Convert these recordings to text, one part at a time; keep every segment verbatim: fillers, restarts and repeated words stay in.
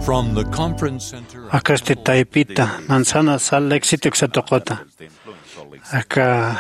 From the conference center Acá este Taipita, Manzana Sal Éxito Xatocota. Acá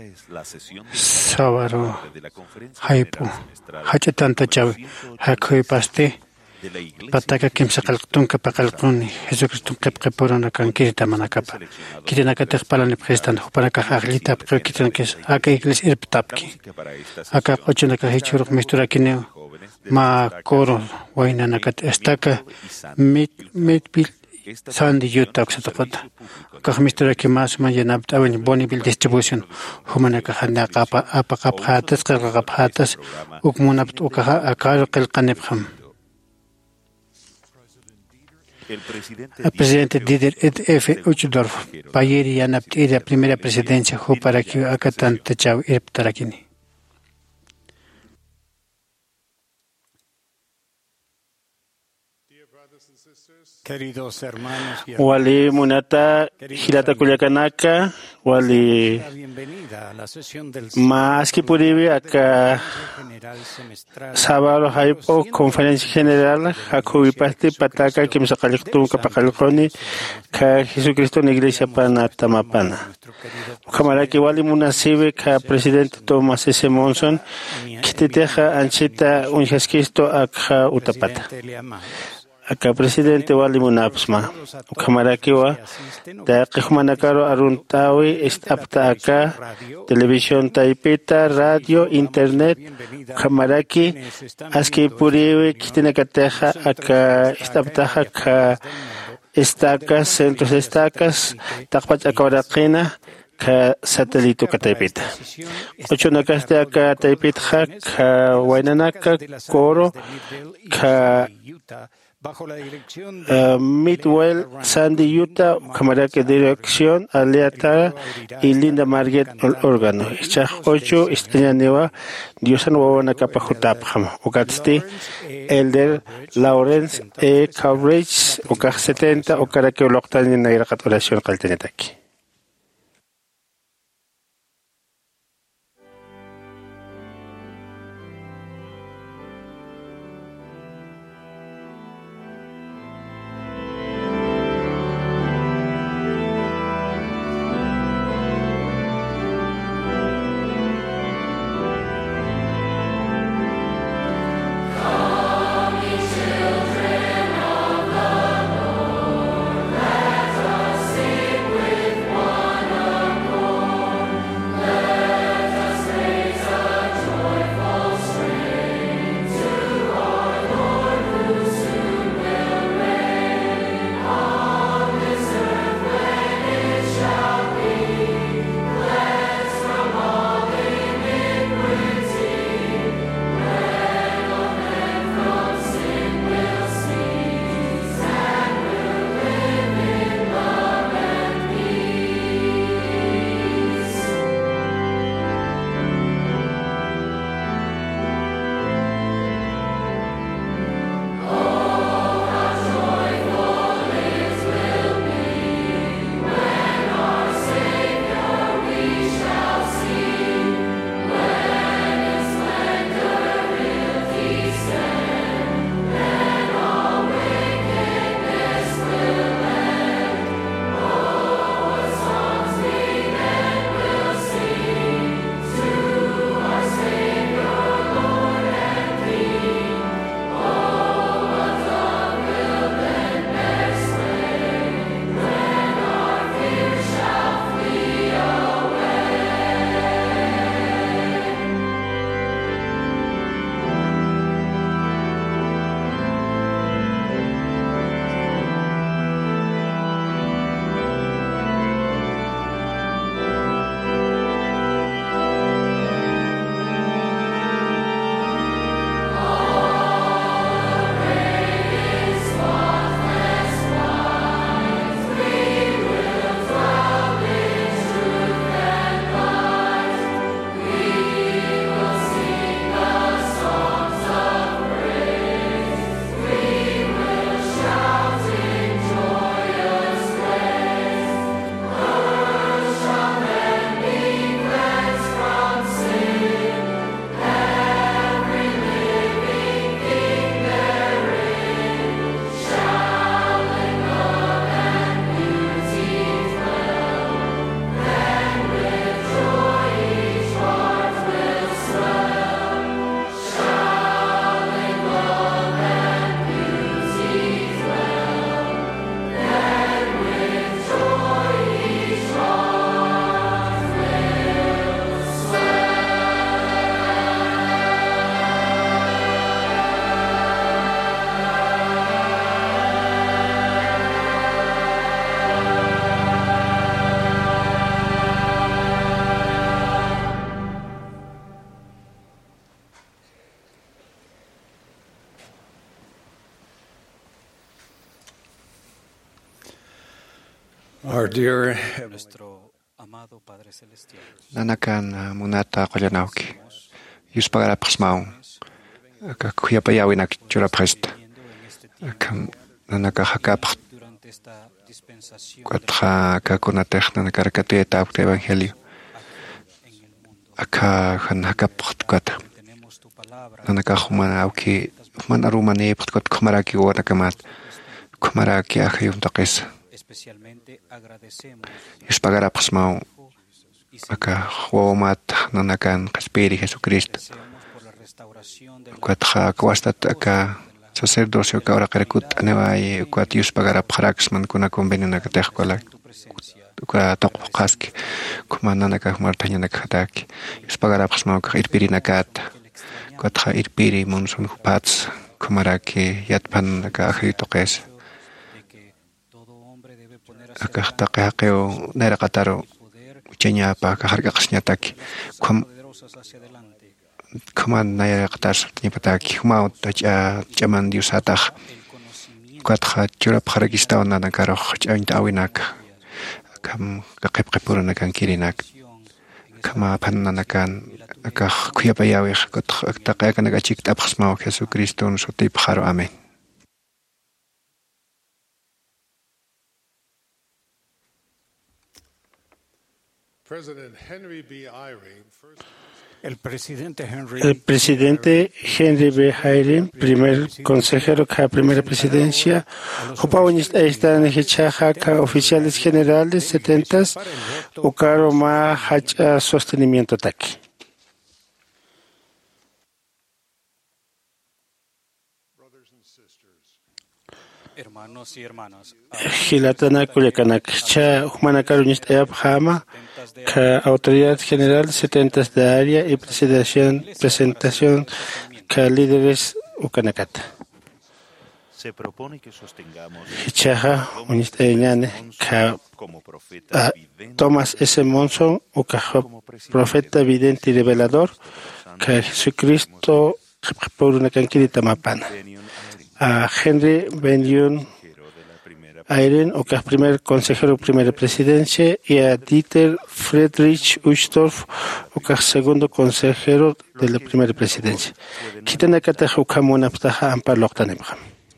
Sábaro Haipu Hachatanta Chavi Hakui Paste Pataka Kimsa Kaltunka Pakalkuni Jesucristo Kepkeporona Kankirita Manakapa Kitinaka Tekpalani Prestan Hupanaka Haglita Kitanakis Aka Iglis Irptapki Aka Ochunaka Hichuruk Misturakine Ma Koro Wainanakat Estaka Mit Mitbil Sandy Utah Xatokota Kahmistura Kimas Mayanab Tawin Bonneville Distribution Humanaka Hanaka Apakap Hatas Kalkap Hatas Ukmunapt Ukaha Akar Kelkanebham. El presidente Didier F. Uchdorf, Payeri Yanapt y la primera presidencia Huparaki Akatan Techaw Irptarakini. Queridos hermanos y Wali Munata Hilata Kuliakanaka, Wali Maski Puribi, acá Sábado Haipo, Conferencia General, Hakubipasti, Pataka, Kimsakaliktum, Kapakalkoni, Ka Jesucristo en Iglesia Panatamapana. Kamaraki Wali Munasibe, Ka Presidente Thomas S. Monson, Kititeja Anchita Unjaskisto, Akha Utapata. Acá presidente Wali Munapsma, Kamarakiwa, Takihumanakaro Aruntawi, Estapta acá, televisión Taipita, radio, internet, Kamaraki, Aski Puriwe, Kitinakateja, acá, Estaptaja, acá, estacas, centros estacas, Takpach Akawarakina, Ka satélite Taipita. Ocho nakaste acá Taipita, Ka Wainanaka, Coro, Ka Uh, Midwell, Sandy, Utah, Camaraki Dirección, Aleata y Linda Margaret Órgano. Chaj ocho, Estrella Diosan Wawana Kapajutapjam. Okatsti, Elder Lawrence E. Coverage, Okaj setenta, Okarake Oloktan en Nairakat Oración Kaltenetaki. With Our dear Nanakan munata qolanauki. Yuspagarapaxmau. Ka kuyapayawin chura presta. Kam nanaka hakapaq. Kuatra ka kunatech nanakarakatia tauk evangelio. Aka han hakapaq kuat. Nanaka humana auki man arumane kuat kumaraki wanakamat. Kumaraki akhayum taqis. Yuspagarapaxmau. Aka huomat nanakan kaspiri Jesucristo. Kuatra kwastat aka sacerdocio que ahora querekut aneway kuat yuspagarapaxrax man kuna convenio nakatejkuala. Kua toqpaski kumananaka martañanaka hataki. Yuspagarapaxmau ka irpirinakat. Kuatra irpiri monsun hupats kumaraki yatpan aka ajitoqes. Aka taqaqeo neraqataro Chenya pa kahargaqasñataki kum kuman nayaqtas nipataki humau tacha chaman diusataq kuatqa churapaqarakistaw nanakaroq ch'aynta awinak kam qaqipqipurana kan kirinak kama pannanakan akaq kuyapayawiq kutqa taqayakanaka chiktapqasmaw Jesucristo sutipqaro amen. El presidente Henry, El presidente Henry B. Eyring, primer consejero de la primera presidencia, está en el oficiales generales setentas, o caro más sostenimiento aquí. Hermanos y hermanas, Gilatana Kulekanak, Cha Humanakarunis Eabhama, Ka Autoridad General setenta de área y presentación, presentación Ka líderes Ukanakat. Se propone que sostengamos Hichaha, Unisteñane, Ka Thomas S. Monson, Uka profeta vidente y revelador, Ka Jesucristo, por una canquilita mapana. A Henry Benyon Eyring, o que es primer consejero de primera presidencia, y a Dieter Friedrich Uchtdorf, o que es segundo consejero de la primera presidencia. Kitana kataja ukamuna ptaja ampar loktanebra.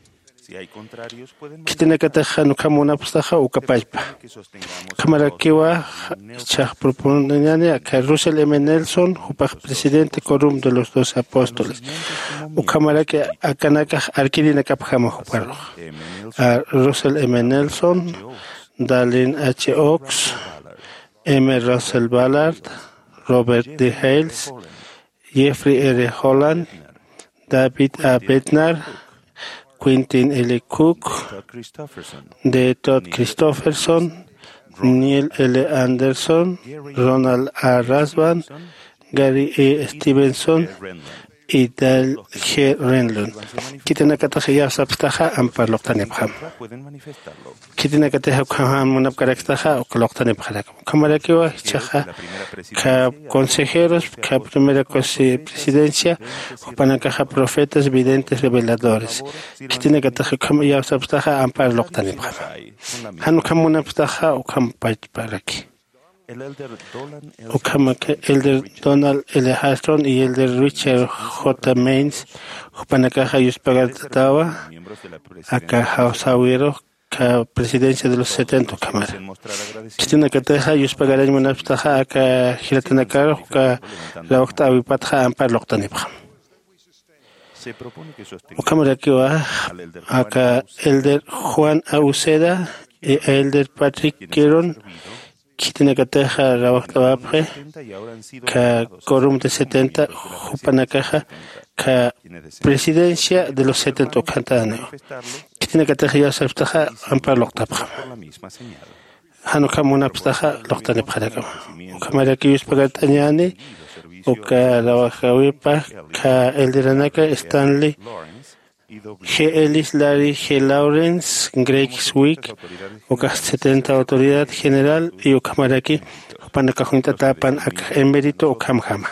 Kitana kataja nukamuna ptaja ukapaypa. Kamarakiwa chaj propone a que Russell M. Nelson, upaj presidente corum de los dos apóstoles. Ukamaraki akanaka arkirina kapjama uparlo. A Russell M. Nelson, Dallin H. Oaks, M. Russell Ballard, Robert D. Hales, Jeffrey R. Holland, David A. Bednar, Quentin L. Cook, D. Todd Christopherson, Neil L. Anderson, Ronald A. Rasban, Gary E. Stevenson, y Dal G. Renlund. Kitana kataja ya sabstaja ampar loktanebham. Kitana kataja kaham munapkaraktaja o koloktanebhara. Kamarakiwa chaja ka consejeros, ka primera presidencia, upanakaja profetas, videntes, reveladores. Kitana kataja kam ya sabstaja ampar loktanebham. Hanu kamunapstaja o kampayparaki. Ukamaka Elder Donald L. Hastron y Elder Richard J. Maines, Upanakaja Yuspagatawa, Akaja Sawiro, ka presidencia de los setenta Cámara. Kistina Kateja Yuspagaray Munaptaja, Aka Hilatanakar, Uka la octava Patja Ampar Loktanibra. Ukamara Kiwa, Aka Elder Juan Auceda y Elder Patrick Keron. Kitana kataja rawaqtawapre ka quórum de setenta jupanakaja ka presidencia de los setenta okantano. Kitana kataja ya sabtaja ampar loqtapja. Hanuka munaptaja loqtanepjaraka. Kamaraki yuspagatañani uka rawaqawipa ka elderanaka Stanley G. Ellis, Larry G. Lawrence, Greg Swick, Uka setenta Autoridad General y Ukamaraki, Upanaka Junta Tapan Ak Emérito Ukamhama.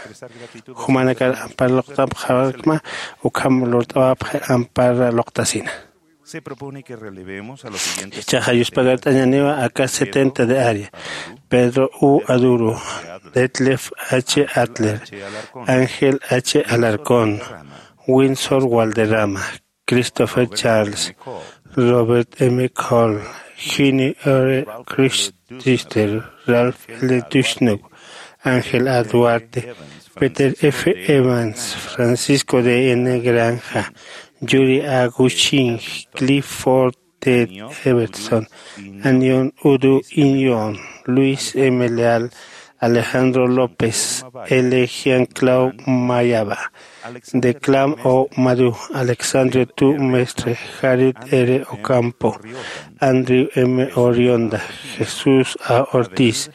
Humanaka Ampar Loktab Havakma, Ukam Lord Ampar Loktasina. Se propone que relevemos a los siguientes Chajayus Pagat Añaniva, acá setenta de área. Pedro U. Aduro, Detlef H. Adler, Ángel H. Alarcón, Windsor Walderrama, Christopher Charles, Robert M. Cole, Ginny R. Christister, Ralph L. Dushnuk, Ángel A. Duarte, Peter F. Evans, Francisco D. N. Granja, Yuri A. Guchin, Clifford Ted Everson, Anion Udu Inyon, Luis M. Leal, Alejandro López, L. Jean-Claude Mayaba, Declam O. Madu, Alexandre Tu Mestre, Jared R. Ocampo, Andrew M. Orionda, Jesús A. Ortiz,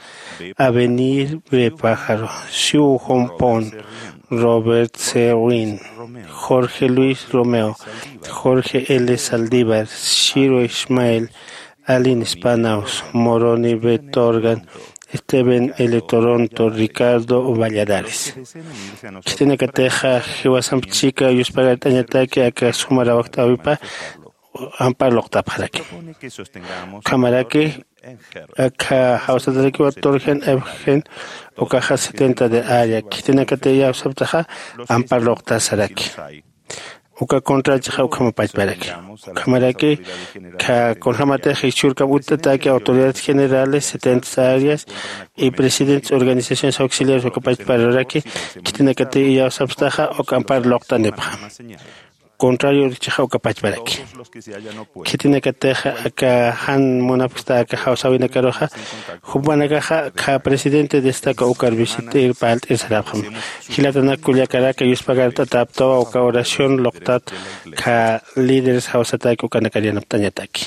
Avenir B. Pájaro, Xiu Hompon, Robert C. Win, Jorge Luis Romeo, Jorge L. Saldívar, Shiro Ismael, Alin Spanaus, Moroni B. Torgan, Steven L. Toronto, Ricardo Valladares. Cristina Cateja, Jiwasam Chica, Yuspaga Tañataki, Aka Sumara Octavipa, Ampar Lokta Paraki. Camaraki, Aka Hausa de Torgen, Evgen, Okaja setenta de área. Cristina Cateja, Sabtaja, Ampar Lokta Saraki. Uka contra Chau Kamapach Baraki. Camaraki, Ka Conjamate Hichurka Butataki, autoridades generales, setenta áreas y presidentes, organizaciones auxiliares, Okapach Baraki, Kitinakate y Sabstaja, Okampar Lokta Nepha. Contrario de Chau Kapach Baraki. Kitinakateja, Aka Han Monapsta, Aka Hausawina Karoja, Hubanagaja, Ka presidente destaca Ukar visite el Palt el Sarabham. Hilatana Kuliakaraka, Yuspagarta Tapto, Oka oración Loktat, Ka líderes Hausataki, Ukanakarian Tanyataki.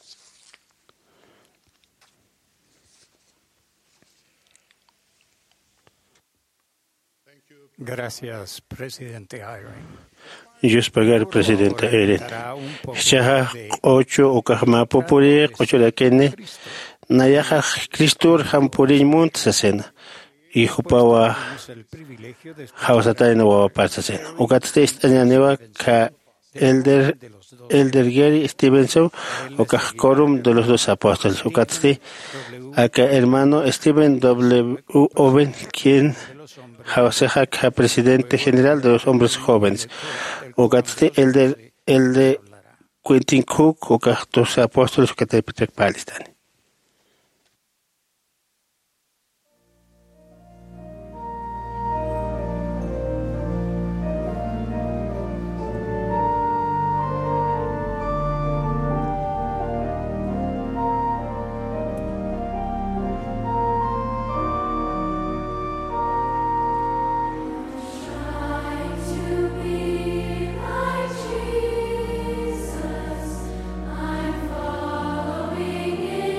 Gracias, presidente Eyring. Yuspagar presidente Eren. Chaha ocho Okahma Popuri, ocho la Kene, Nayaha Christur Hampuri Muntsasena, y Hupawa Hausatana Waparsasena. Ukatste Añaneva Ka Elder Elder Gary Stevenson, Okahkorum de los dos apóstoles. Ukatste Aka hermano Steven W. Owen, quien Hauseja Ka presidente general de los hombres jóvenes. Ugatste el de el de Quentin Cook, o dos apóstoles que te Palestine. I'm following in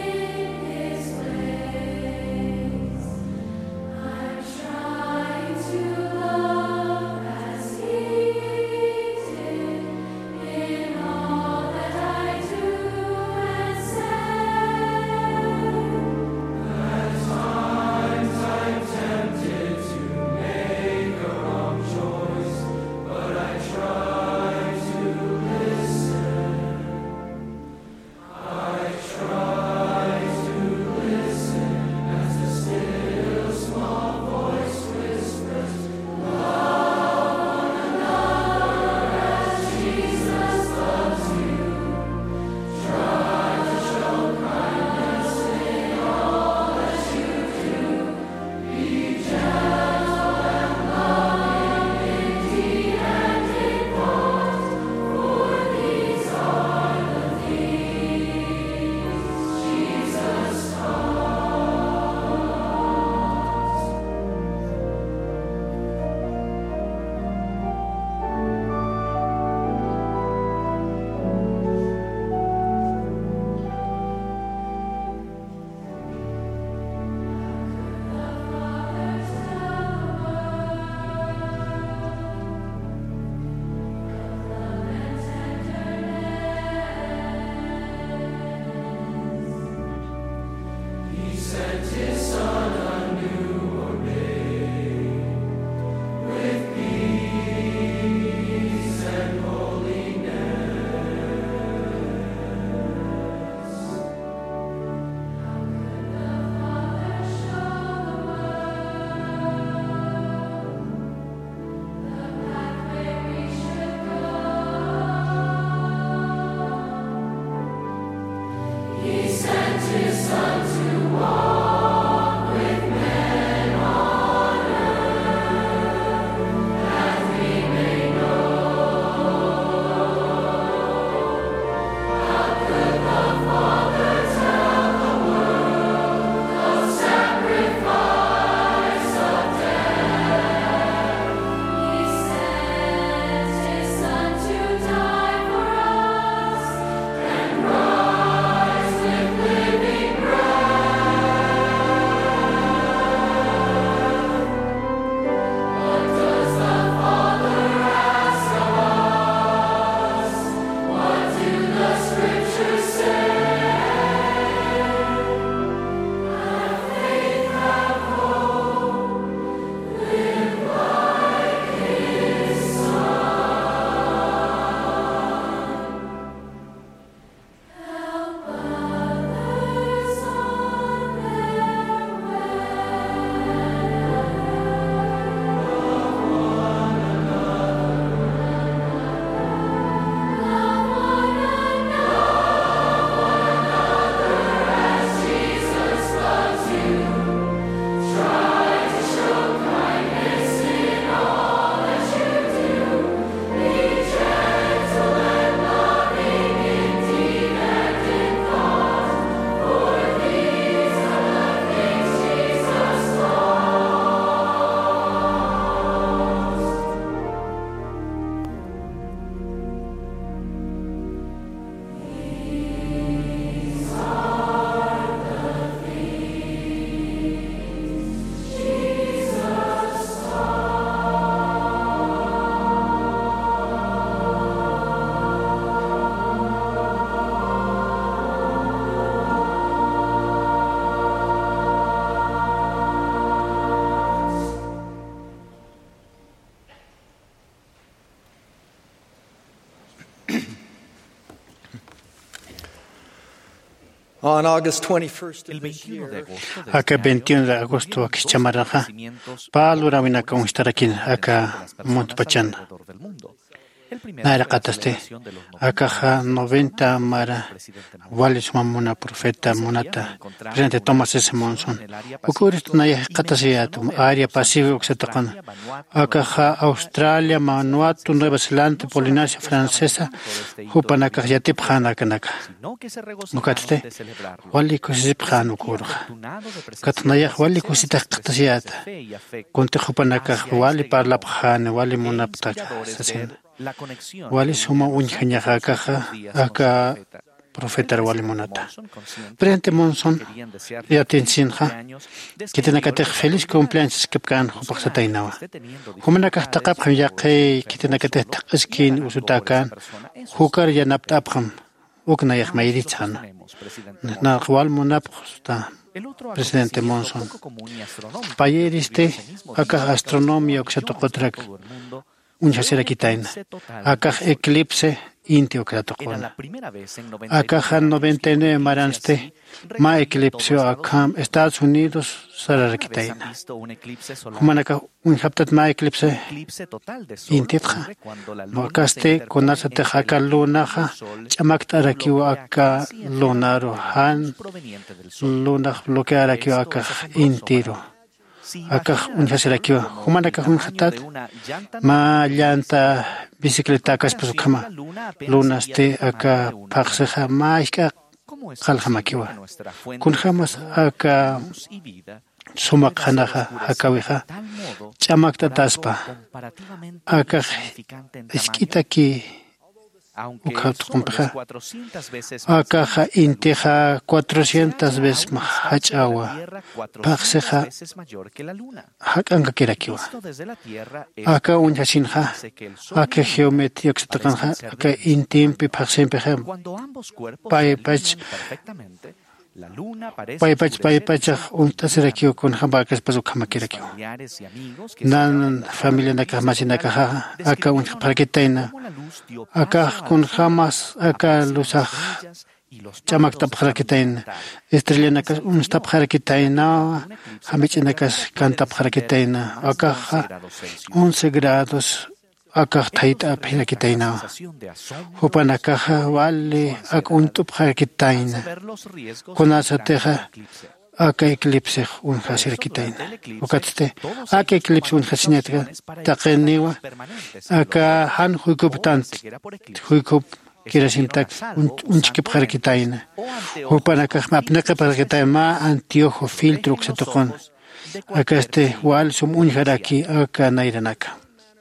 On August twenty-first El of this veintiuno de year, agosto de Acá este año, veintiuno de agosto aquí chamaraja. Palura vina con estar aquí acá Montpachan. alrededor del mundo. El primero Naira fue la kataste. celebración de los noventa Acá ja años noventa del mara. presidente Monson. Wali sumamuna profeta Ese día monata. me encontraba Presidente en una Thomas S. exposición Monson. en el área Ukuris Pacífico naya y me katasiya impresionó ver área los Pacífico Australia, oxetocan. Vanuatu, Acá Nueva ja Zelanda, Australia, Vanuatu, Nueva Zelanda, no Polinesia solamente estaban Francesa. al tanto de este hito Hupanaka histórico, yatip jana kanaka. sino que se regocijaron Mukatte. de celebrarlo. Wali Me kusip jana sentí ukurja. afortunado de presenciar Katnaya las wali sinceras kusita expresiones de katasiyata. fe y afecto Kunti hupanaka hacia wali este parlap ídolo jana wali e munapta inspiradores sasin. ver la conexión Wali que suma unía los unjanya actos de los acá últimos días con su acá profeta. profeta El wali presidente munata. Monson, consciente Presidente Monson que querían desearle ya feliz tinsinja. cumpleaños, Que describió tiene que las tener feliz autoridades. cumpleaños que can No será hupakatainawa. que esté teniendo Humana ka taqap dificultades ya o que esté que tiene que enfermo tener o solo, y skin harán algo por esa usutakan. persona. Eso es Hukar ya lo que naptapkham. Ukna yak ambos lo mayritsana. sostenemos, presidente Na Monson. qwal munapkhsta. El otro Presidente acontecimiento Monson. poco común y astronómico Payeriste ocurrió ese mismo día acá que astronomía causó oxato conmoción a qotrak. todo el mundo Un fue hasera un kitaina. eclipse total Acá del Sol. eclipse inti Era okratoqona. la primera vez en noventa y Acá nueve han años noventa y que un nueve eclipse maranste. así Ma recorría eclipse todo acá Estados Unidos ¿Alguna vez han sararkitaina. visto un eclipse solar? Humanaka un haptat ma Un eclipse. eclipse total de sol Intitja. ocurre cuando la luna se Makaste interpone konasa entre te acá el lunaja. y el sol Chamakta y kiwa bloquea acá casi lunaro enteramente la luz han. proveniente del sol. Lunaj bloqueara kiwa Esto acá es asombroso intiro. para mí. Si Acá imaginan un al hasera sol kiwa. como Humanaka el un tamaño hatat. de una llanta Ma normal, llanta bicicleta caspas comparación, kama. la luna apenas Lunas sería te del tamaño acá de una pakseja ma ishka ¿Cómo es qalhama posible kiwa. que nuestra fuente Kun de jamás calor, acá luz y vida sumak pueda ser hanaja oscurecida hakawija. de tal modo Chamakta por algo taspa. comparativamente Acá insignificante en tamaño? esquita ki. Aunque Uka el Sol tukumpeja. es cuatrocientas veces más Acá grande que la inteja Luna, cuatrocientas se veces halla a una distancia de la hachawa. Tierra cuatrocientas Pakseja veces mayor que la Luna. hakanga kirakiwa. Visto desde la Tierra, Acá esto un hasinja. hace que el Sol Acá y la Luna geometría oxitokanja. Acá intimpi paksempeja. Cuando ambos cuerpos Pai se pach. alinean perfectamente, la Luna parece Pai pach pai oscurecerse pach un tasera kiwa kun hamba kas pasu kama Mis kirakiwa. familiares y amigos que se hallaban en Nan la familia zona naka de masina Portugal kaha. Acá un describieron parakitaina. cómo la luz dio Acá paso a kun la sombra, jamás acá aparecían lusaj. estrellas y los Chamak pájaros tap harakitaina. dejaban de cantar. Estrella Se nakas un stap escribió harakitaina. un eclipse Hamich la nakas temperatura kan tap puede harakitaina. descender más de Acá once grados Celsius. once grados. Acá Esto taita representa la harakitaina. sensación de asombro, Hupana kaha wale ansiedad, ak un tup al harakitaina. saber los riesgos Kunasa que trae el teja. eclipse. Acá eclipse un Por hasir eso, kitaina. durante el eclipse, Ukatste. todos Acá ellos eclipse un toman hasineta. precauciones para evitar Taqeniwa. daños permanentes en los Acá ojos han huikup o la tant. ceguera por eclipse. Huikup kira Estuvieron simtak a salvo un un chikip usando harakitaina. lentes o anteojos Hupana con kah mapneka filtros harakitaina ma antiojo filtro especiales. que se Protegen tocon. los ojos de Acá cualquier este peligro wal sum un haraki potencial. acá nairanaka.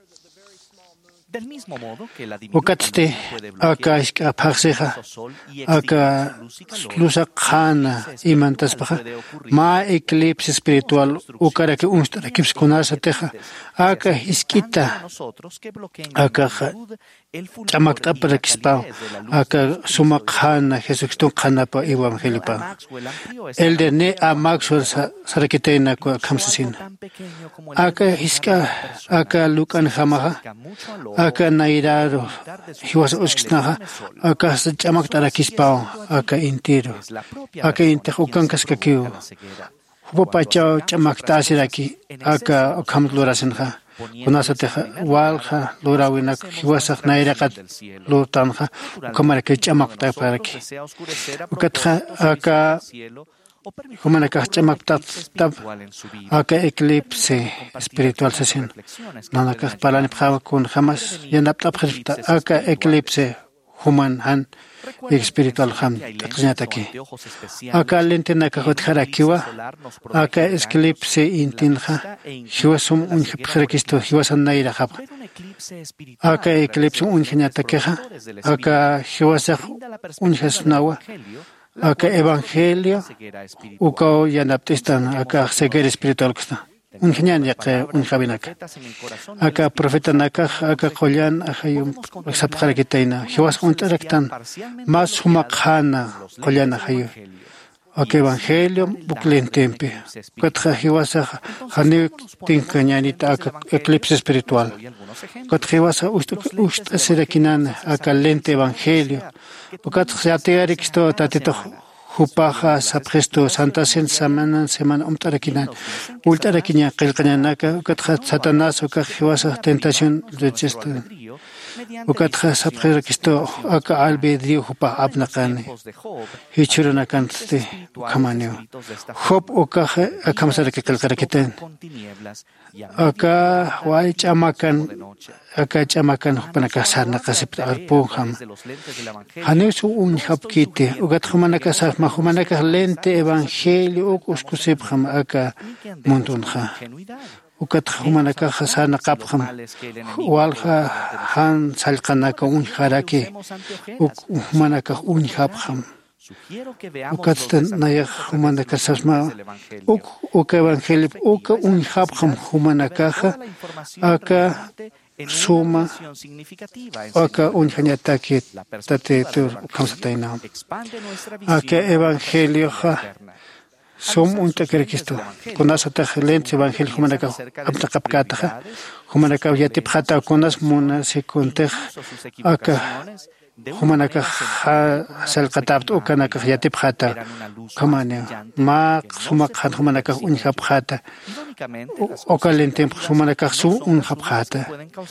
Del mismo modo que la diminuta Ukatste luna puede bloquear acá iska el apakseja. intenso sol y Acá extinguir su luz y calor, lusa khana eclipse imantas espiritual baja. puede ocurrir. Ma eclipse espiritual ukara que un stara kips kunasa teja. Acá iskita. nosotros que bloqueen Acá con magnitud el fulgor chamakta y la para kispao. calidez de la luz Acá de Jesucristo suma y de khana Jesucristo khana pa evangelio A pa. Maxwell amplió esta El de ne analogía a cuando Maxwell dijo, sarakitaina kwa "Incluso kamsasin. algo tan pequeño como el Acá dedo pulgar de iska una persona, acá lukan si se hamaha. acerca mucho al ojo, Acá nairaro. puede evitar de su Hiwas vista el usknaha. enorme sol. Acá se chamakta El sol rakispao. sigue estando allí. Acá intiro. Es la propia Acá persona intejo quien se kankas provoca kakiu. la ceguera. Hubo Cuando pachao aspiramos chamakta otras asiraki. cosas en exceso, Acá nos okamlurasinha. poniendo Kunasa en teja primer walja lugar, lurawinak hacemos hiwasak nuestra nairakat visión del cielo. lurtanja. Ukamaraki chamakta Nosotros paraki. desea oscurecer a Ukatja propósito su visión acá del cielo o permitir Humanaka que ocurra un chamakta eclipse tab. espiritual en su vida. Acá eclipse Compartir espiritual algunas sesin. reflexiones que Nanaka pueden palani ayudarnos pjawa kun jamás yanapta pjirta. Acá eclipse human han espiritual ham taqñataki. Acá lente nakajot jarakiwa. Acá eclipse intinja. Hiwasum un jarakisto hiwasan naira jab. Acá eclipse un jñatakeja. Acá hiwasak un jasnawa. Acá evangelio. Uka yanaptistan acá ceguera espiritual kusta. Un genial ya que un jabinak. Acá profeta nakaj, acá kolyan, acá yum sapjara kitaina. Hiwas un taraktan. Más humakjana kolyan ajayu. Acá evangelio buklen tempe. Katja hiwasa jani tinkanyanita acá eclipse espiritual. Katja hiwasa usta serakinan acá lente evangelio. Katja se atearik sto tatito Jupaja sapresto Santa Sen Samana Semana Umtarakinan Ultarakinia Kilkanaka Ukatha Satanas Ukahiwasa Tentación de Chesta Ukatha Saprekisto Aka Albedrio Jupa Abnakane Hichuranakanste Ukamanio Hop Ukaha Akamsaraki Kalkarakiten Aka Waich Amakan Aka Chamakan Panakasana Kasip Arpoham Hanesu un Hapkite Ugat Humanakasaf Mahumanaka lente Evangelio Ukuskusibham Aka Mundunha Ukat Humanaka Hasana Kapham Walha Han Salkanaka un Haraki Humanaka un Habham Ukatsten Nayak Humanaka Sasma Uk Uka Evangelio Uka un Habham Humanakaha Aka Suma Aka un Hanyataki Tate Tur Kamsataina Aka Evangelio Som unta Kristo Kunas atah lent Evangelio Humanaka Abtakapkataha Humanaka Yatiphata Kunas Muna Sekunteh Aka Humanaka Salkatabt Ukanaka Yatiphata Kamane Ma Sumak Humanaka Unhaphata Okalente Humanaka Su Unhaphata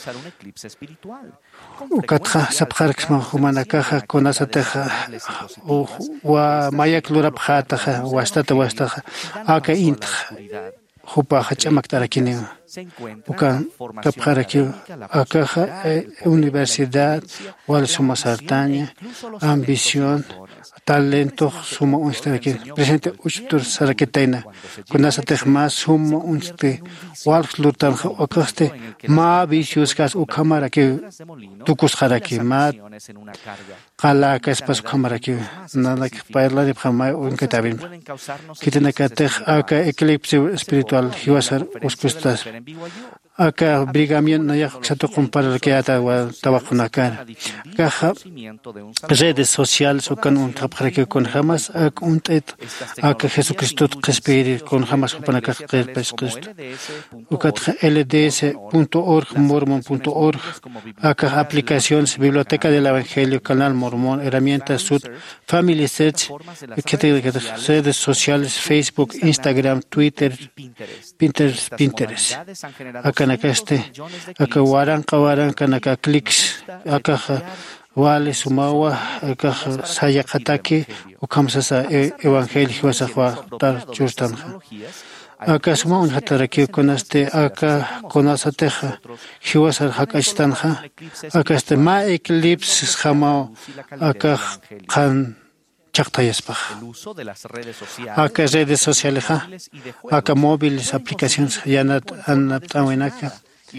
Ukatha Sapharksma Humanaka Kunasataha Wa Mayak Luraphata Wastata Wastaha Aka Int Hupa Hachamaktarakin Uka Tapharaki Akaha Universidad Wal Suma Sartania Ambición Talento Suma Unstaraki Presente Uchtur Saraketena Kunasatech Mas Suma Unste Wal Lutan Okaste Ma Vicius Gas Ukamaraki Tukus Haraki Ma Kalaka Espas Kamaraki Nanak Paila de Hamai Unkatabin Kitenakatech Aka Eclipse Spiritual Hiwasar Uskustas Aka Brigamion Nayak Sato Compara Keata Tabakunakar Kaha redes sociales Ukan un Tapharaki con Hamas Ak Untet Aka Jesucristo Espiri con Hamas Upanaka Cristo Ukat L D S punto org mormon punto org Aka aplicaciones Biblioteca del Evangelio Canal Mormón Herramientas Sud Family Search redes sociales Facebook Instagram Twitter Pinterest Pinterest Aka Nakaste Aka Waranka Waranka Naka Clicks Aka Wale Sumawa Aka Sayakataki Ukamsasa Evangelio Wasahwa Tar Chustanja Aka Suma un Hataraki Konaste Aka Konasateja Hiwasar Hakashtanja Aka este Ma Eclipse Hamao Aka Khan Chaktayespach Aka redes sociales Aka móviles aplicaciones Yanat Anaptawenaka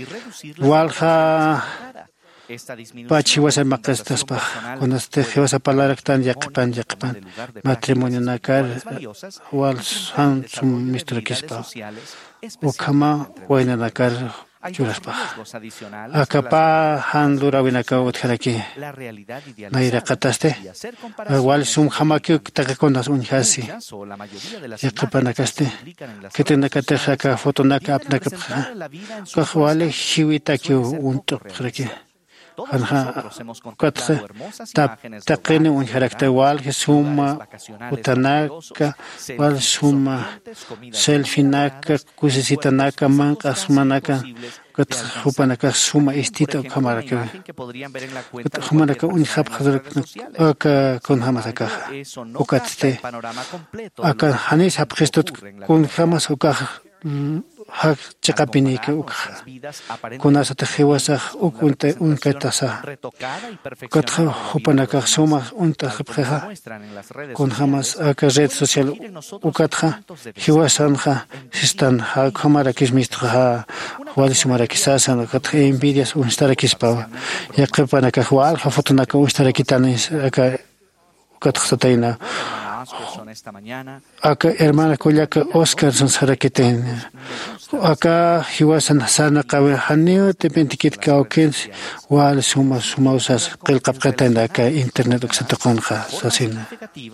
Walha Pachi was a Makastaspa, con este Jose Palaractan Yakpan Yakpan, matrimonio Nakar, Wals Han Sum Mister Kispa, Okama, Waina Nakar, Juraspa, Akapa, Handura Winaka, Utharaki, Naira Kataste, Wal Sum Hamakuk Takakonas Unhasi, Yakapanakaste, Ketenakataka, Fotonaka, Apnaka, Kahwale, Hiwitaki, Untopraki. Anha Katse Tap Takene un Harakta Wal Suma Utanaka Wal Suma Selfinaka Kusisitanaka Mankas Manaka Kat Hupanaka Suma Istita Kamaraka Humanaka un Hab Aka Kon Hamasaka Ukatste Aka Hanis Habristot Kun Hamas Uka Hak Chakapinik Kunasata Hiwasa Ukunte Unkatasa Katha Hupanaka Suma Untaheha Kun Hamas Aka red social Ukatha Hiwasanja Sistan Ha Kamarakis Mistra Walisumarakisasan Katha Envidias Unstarakispa Yakapanaka Wal Hafotanaka Unstarakitanis Aka Kathaina Aka hermana Koyaka Oscar son Saraketen acá hiwasan sana qawe hanio te pentikit kaukens wal suma suma usas qilqapqata acá internet uksataqonqa sasina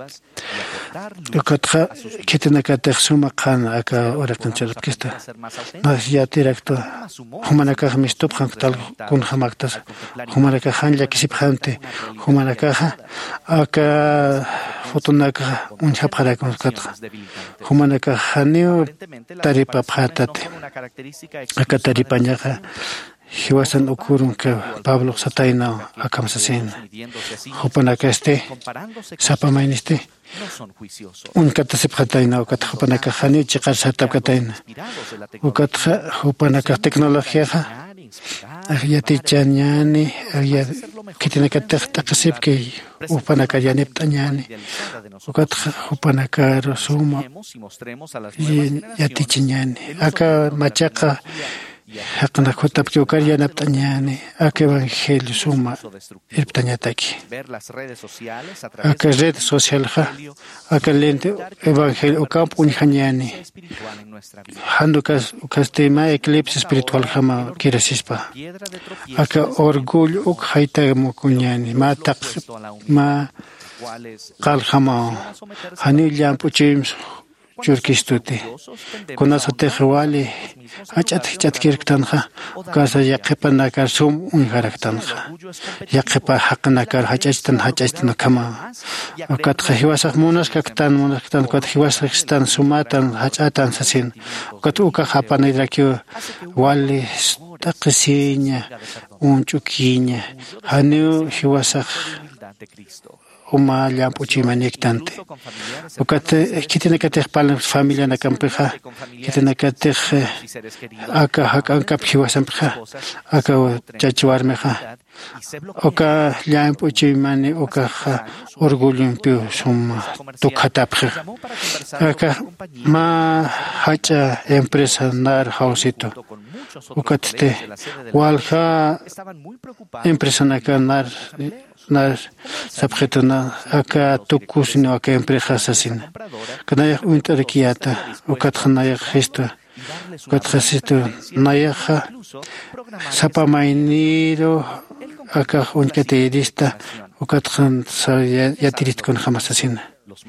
ukatqa kitinakataq suma qana acá oraqancharapkista nas ya directo humanakaq mistupqan tal kun hamaktas humanakaq hanlla kisipqante humanakaq acá fotonaka unchapqarakun katqa humanakaq hanio taripa phatate acá taripañaqa hiwasan ukurun que Pablo Sataina akamsasin hupanaka este sapamainiste un katasipqataina ukat hupanaka hani chiqar satapkataina ukat hupanaka tecnología yati chanyani ya kitinaka taqsipki hupanaka yanipta ñani ukat hupanaka rosuma yati chanyani acá machaqa haqna khutapki ukar yanaptañani acá evangelio suma irptañataki acá red social ja acá lente evangelio ukamp unjañani handukas ukastema eclipse espiritual jama kirasispa acá orgullo uk haytamo kuñani ma taq ma qal jama hani llampuchims churkistuti kunasa tekhwali achat chatkirktanja kasa yaqipanakar sum unharaktanja yaqipa haqnakar hachachtan hachachtan kama ukat hiwasaq munaskaktan munaskaktan ukat hiwasaqstan sumatan hachatan sasin ukat uka hapanayrakyu wali taqsiña unchukiña hanu hiwasaq uma llampuchimanektante ukat kitinakatej pal familia nakampeja kitinakatej aka hakanka hiwasampeja aka chachwarmeja oka llampuchimani oka orgullo pio suma tukhatapje aka ma hacha empresa nar hausito ukatste walha empresa nakanar nar sabjetuna acá tukusino acá empresa asesina kanaya untarkiata ukatxanaya gesto ukatxasito nayaja sapamainiro acá unkateirista ukatxan yatirit con jamás asesina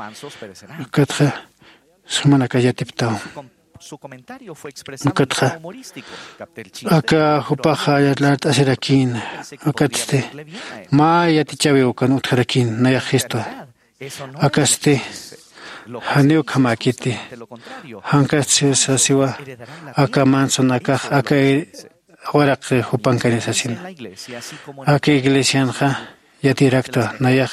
ukatxa sumana kayatiptao Su comentario fue expresado en tono humorístico. Acá hupaja yatlat aserakin, acá ma yatichabe ukan utharakin naya gesto. Acá este haneo kamakiti, hankatsi sasiwa, acá manson acá acá orak hupankanes asin. Acá iglesia anja yatirakto naya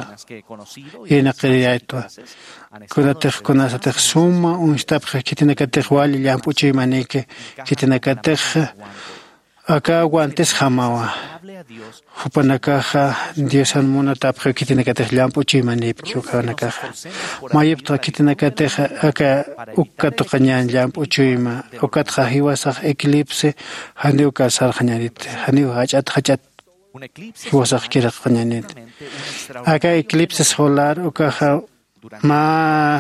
inaqriyaito. Kunatek kunasatek suma un stapje kitinakatej wali llampuchi maneke kitinakatej acá guantes jamawa hupanakaja Dios an mona tapje kitinakatej llampuchi manip kiukanakaja mayipta kitinakatej acá ukkatoqañan llampuchi ma ukatja hiwasaj eclipse haniuka sarjañanit haniu hachat hachat hiwasaj kiraqañanit acá eclipse solar ukaja ma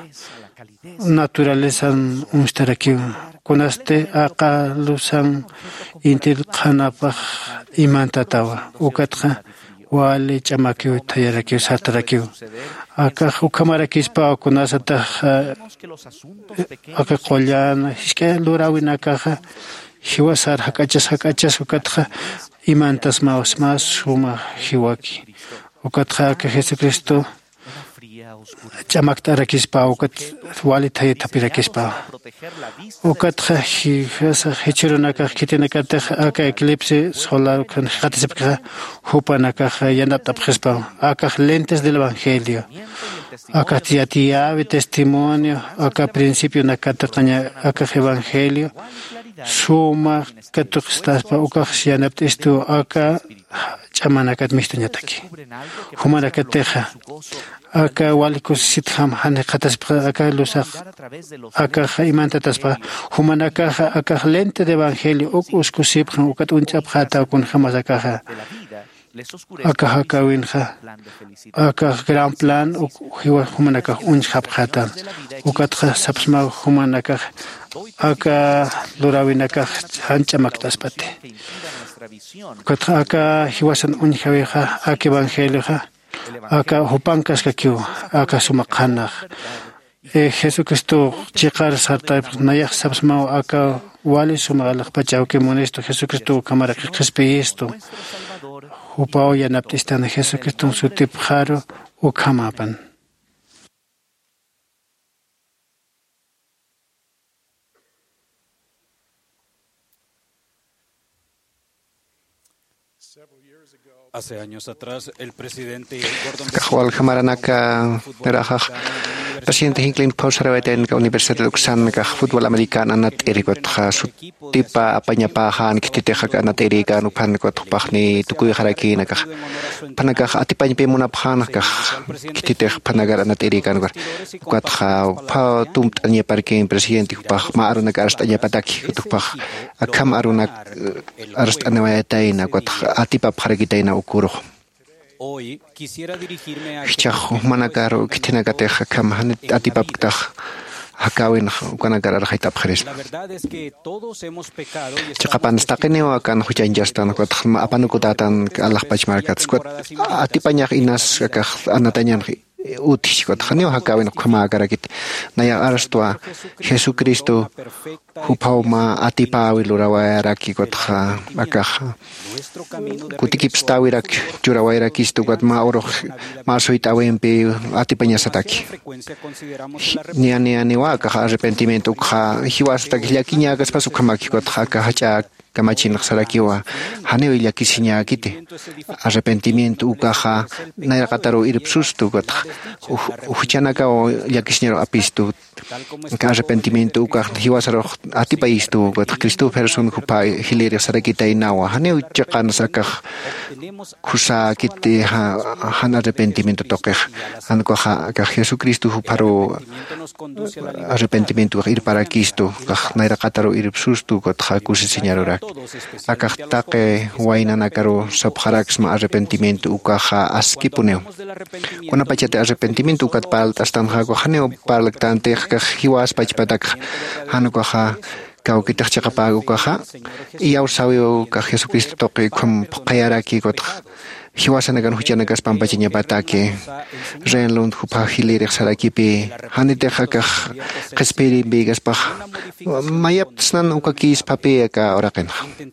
naturaleza unstarakiw kunaste aqa lusan intil qhanapaq imantatawa ukatqa wali ch'amakiw tayarakiw satarakiw aqa ukamarakispa kunasata aqa qollana hiskay lurawinakaqa hiwasar hakachas hakachas ukatqa imantas mas mas suma hiwaki ukatqa aqa Jesucristo chamakta rakispa ukat wali thay tapirakispa ukat hi hasa hichirunaka kitinakata aka eclipse solar kan khatisipka hupanaka yanap taphispa aka lentes del evangelio aka tiatia testimonio aka principio nakata qaña aka evangelio suma katuqstaspa uka yanap esto aka chamanakat mistuñataki humanakateja acá walikus sitham han qataspa acá lusaq acá imanta taspa humanaka acá lente de evangelio uk uskusip ukat unchap khata kun jamas acá aka hakawinja aka gran plan hiwa humanaka unjhapkhatan ukatja sapsma humanaka aka lurawinaka hanchamaktaspate ukatja aka hiwasan unjhaweja aka evangelioja aka hupankas kakiu aka sumakhanaj Eh, Jesucristo chiqar sarta nayaq sapsma aka wali sumagalaq pachau que monesto Jesucristo kamara Cristo upao yanaptistana Jesucristo sutip jaro ukamapan. Hace años atrás, el presidente Gordon Kahwal Hamaranaka, Nerajach, presidente Hinklin Pausarabeten, Universidad de Luxan, Kah Football Americana, Nat Erikot, Tipa, Apanyapahan, Kititeka, Nat Erika, Nupankot, Pachni, Tuku Haraki, Nakah, Panakah, Atipan Pimunaphan, Kititek, Panagar, Nat Erika, Quatha, Pau, Tumt, Anya Parkin, President, Pach, Marunak, Arst, Anya Pataki, Tupach, Akam Arunak, Arst Anawayataina, Quatha, Atipa Paragitaina. Hoy quisiera dirigirme a Chajo managaro kitinagatech kam hanit atipaptach hakawin kanagara haitap khris. La verdad es que todos hemos pecado y Chakapan stakene wa kan hujan jastan ko apanukutatan Allah pachmarkat squat atipanya inas ka anatanyan utish ko khanyo hakawin khama garagit naya arstwa Jesucristo hupauma atipawi lurawayaraki ko kha akah kutikip stawirak jurawairak istu kat mauro masuitawempe atipanya sataki nia nia niwa ka arrepentimiento ka hiwasta kilakinya gas pasu kamaki ko kha ka hacha kamachin sarakiwa haneo ilakisinya kite arrepentimiento ukaha naira kataro irpsustu kat uchanaka o yakisnero apistu ka arrepentimiento ukah hiwasaro atipaistu kat Cristo person kupa hilir sarakita inawa haneo chakan sakah kusa kite ha han arrepentimiento tokeh han ko ha ka Jesucristo huparo arrepentimiento ir para Cristo ka naira kataro irpsustu kat ha kusiseñarora akahtaque wainanakaro sabharaksma arrepentimiento ukaha askipuneo kuna pachate arrepentimiento ukat paltastan hago haneo parlaktante hiwas pachpatak hanukaha kaukitach chakapago kaha iyaw sawiyo ka Jesucristo toque kum qayaraki kot hiwasanagan huchanagas pampachinya batake renlund hupa hilir sarakipi haniteja ka qesperi bigas pa mayaptsnan ukakis pape ka oraken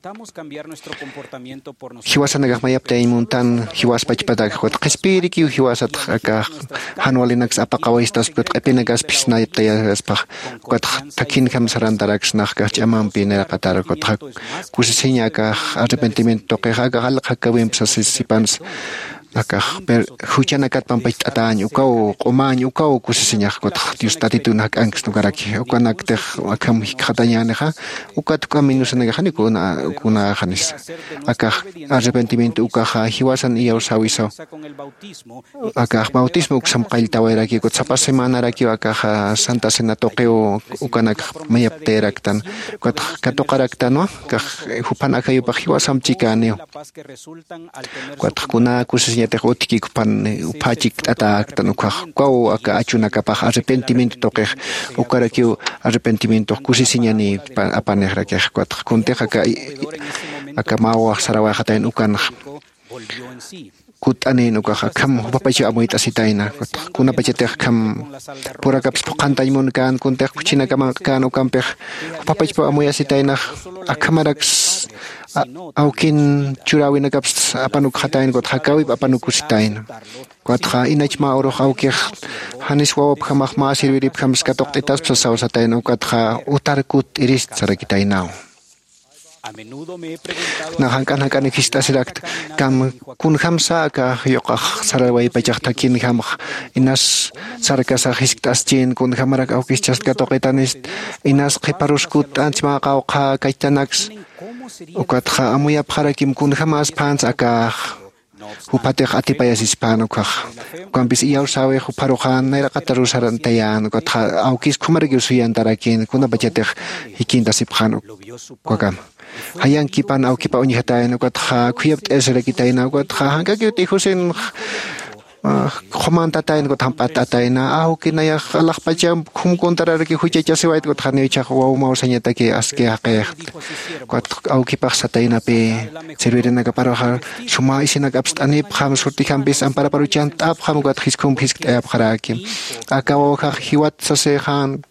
hiwasanagas mayapta imuntan hiwas pachpatak kot qesperi ki hiwasat ka hanwalinax apaqawaistas kot qepinagas pisnayapta yas pa kot takin kam sarandarax nach ka chamampi nera qatar kot kusisinya ka arrepentimiento que haga halqa kawim sasipan akah per huchanakat pampait atañ ukaw qomañ ukaw kusisiñaq kot Dios tatitunak angst nugaraki ukanak te akam hikatañaneja ukat kaminusanaga hani kuna kuna hanis akah arrepentimiento ukaha hiwasan iyaw sawiso akah bautismo uksam qailtawairaki kot sapa semana raki akah Santa Cena toqeo ukanak mayapteraktan kot katoqaraktano kah hupan akayo pa hiwasam chikaneo kot kuna kusisiñaq te otiki kupan upachik atak tanukah kau aka achuna kapah arrepentimiento toqeh ukarakio arrepentimiento kusisiñani apanehra keh kuat kunteja ka aka mawa sarawa hatain ukan kutane nukaha kam papachi amoita sitaina kuna pachete kam purakaps qantaymun kan kuntek kuchina kama kan ukampeh papachi amoya sitaina akamarax aukin churawin kaps apanuk hatain kot hakawi apanuk sitain kot ha inachma oro haukeh hanis wawap khamah ma sirwirip khams katok titas psasaw satain kot ha utarkut iris sarakitainau Nahankan hakan ikista sirak kam kun hamsa ka yokah sarawai pajak takin ham inas sarkasa hisktas chin kun hamarak aukistas katoketanis inas qiparuskut anchma qawqa kaitanax ukat ha amuya pharakim kun hamas pans aka hupateh atipayas hispano kah kampis iyaw sawe huparohan naira kataru sarantayan ukat ha aukis kumargiu suyan tarakin kuna bachateh hikinta sipkhano kwakam hayan kipan au kipa uñihatayn ukat ha kuyabt esere kitayna ukat ha hangka kiti husin Komanta ko tampat tatay na aho kinaya alak pa jam kum kontra ki huja jase wait ko thane cha wa mau sanya taki aske hake ko au ki pak satay na pe serwere na ka para ha suma isina ka abstani pham surti kham bis am para paru chan tap kham ko khis kum phis ap khara ki akaw kha hiwat sa se khan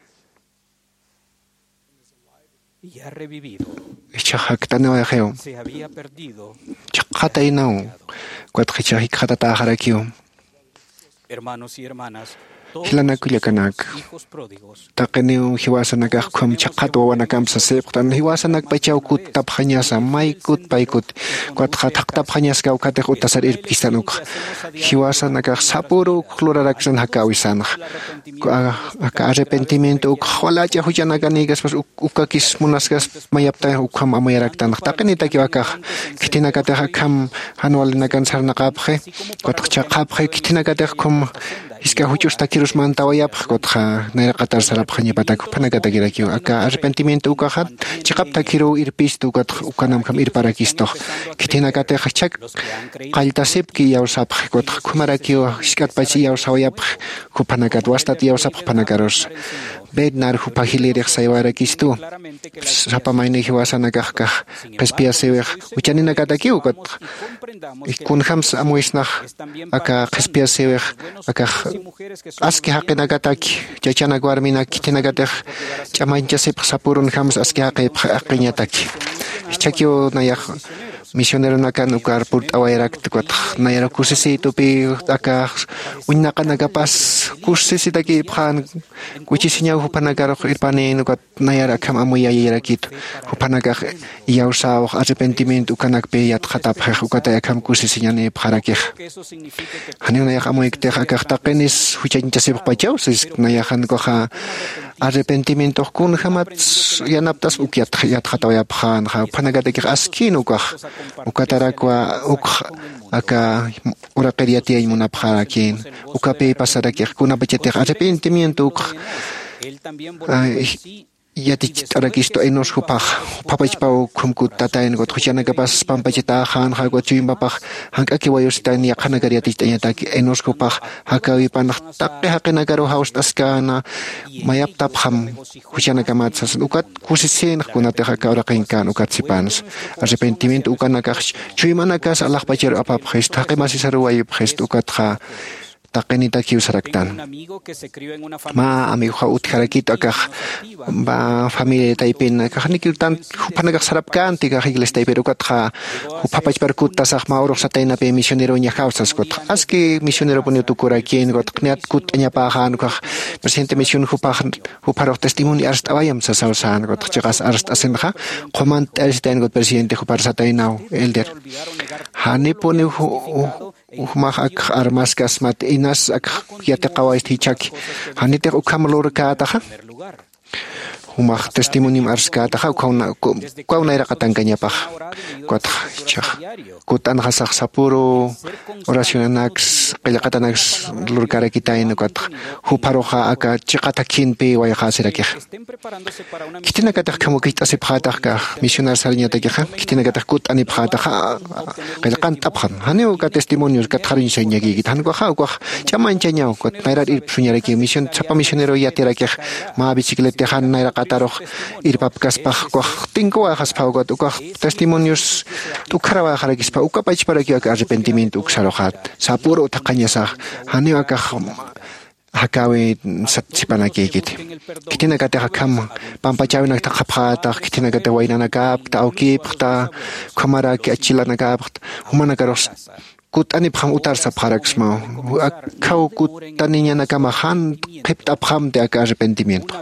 y ha revivido. Chahak tanawa kheo Se había perdido. chakhatay na ko khachahik khatata harakyo Hermanos y hermanas, todos hilana kulyakanak hijos pródigos. Takeniu hiwasa nagakkum chakato wanakam sa septan hiwasa nagpachaw kut taphanyasa may kut paykut kwat khatak taphanyas kaw katek utasar irpisanuk hiwasa nagak sapuro kloraraksan hakawisan aka arrepentimiento wala cha hujanagani gas ukakis munasgas mayapta ukam amayaraktan takenita kiwaka kitina katek kam hanwal nagan sarnaqaphe kwat chaqaphe kitina katek kum iska huchusta kirus mantawayap kotha naira qatar sarap khani patak phanaka takiraki aka arrepentimiento ukahat chiqap takiru irpistu kat ukanam kham irparakisto kitina kate khachak qaltasip ki yawsap kot khumaraki iskat pachi yawsawayap khupanakat wastat yawsap phanakaros bednar hupahilerek saywarakistu sapamaini hiwasana kahka qespiasewer uchanina kataki ukot ikun khams amuisnah aka qespiasewer aka aski haqina kataki chachana guarmina kitina katek chamanchasip sapurun khams aski haqi aqiñataki chakio nayak misionero nakan ukar purt awairak tukat nayara kusisi tupi aka unnaka nagapas kusisi taki phan kuchisinya hupanagaro irpani nukat nayara kam amuya yarakit hupanaga yausa arrepentimiento ukanak pe yat khatap ukata yakam kusisinya ne pharakih hanin nayak amuik te aka taqenis huchanchasip pachaw sis nayahan ko kha arrepentimiento kun hamat yanaptas ukyat yat khatawya phan ha phanaga tekir askin ukah ukatarakwa uk aka uraqeriati ay muna pharakin ukape pasaraki kuna bachete arrepentimiento uk yati tarakisto enos hupah papachpau kumkut tatain got khchana kapas pampachita khan ha got chim bapah hangka ki wayustan ya khana gariati tanya tak enos hupah hakawi pan takke hakena garo haus taskana mayap tap ham khchana kamat sas ukat kusisen kunate hakawra kinkan ukat sipans arrepentimiento ukana kakh chuimana kas allah pachir apap khist haqimas saruway khist ukat kha takenita kiusaraktan ma amigo haut harakit akah ba familia taipin kahnikiltan hupanagak sarapkan tiga higles taiperu katha hupapach perkut tasah maurok satayna pe misionero nya hausas kot aski misionero pun tukura kien got kniat kut nya pahan kah presidente mision hupah huparok testimoni arst awayam sasausan got chikas arst asenha command elsten got presidente hupar satayna elder hani pun Umah ak armas kasmat inas ak yate kawais tichak hanite ukamlor ka taha umah testimonium ars ka taha kauna kauna ira katangkanya pah kot chah kutan hasak sapuro oración anax qilaqatanax lurkara kitain kot huparoha aka chiqatakin pe way khasirakih kitina katak kamukit asip khatak ka misionar sarnya takha kitina katak kut ani khatak qilqan taphan haneu ka testimonios ka tharin senyagi gitan ko kha ko chamanchanya ko tairar ir sunyaraki mission chapa misionero yatiraki ma bicicleta han naira qataroj ir papkas pah ko tinko ahas pau ko ko testimonios tu kharawa kharakis pa uka pach para ki arrepentimiento uksarohat sapuro taqanyasa haneu ka hakawi satsipana kikit kitina kate hakam pampachawi na takapata kitina kate waina na kap ta okip ta kamara ki achila na kap humana karos kut ani pham utar sa pharax ma khau kut taninya na kamahan khipta pham te arrepentimiento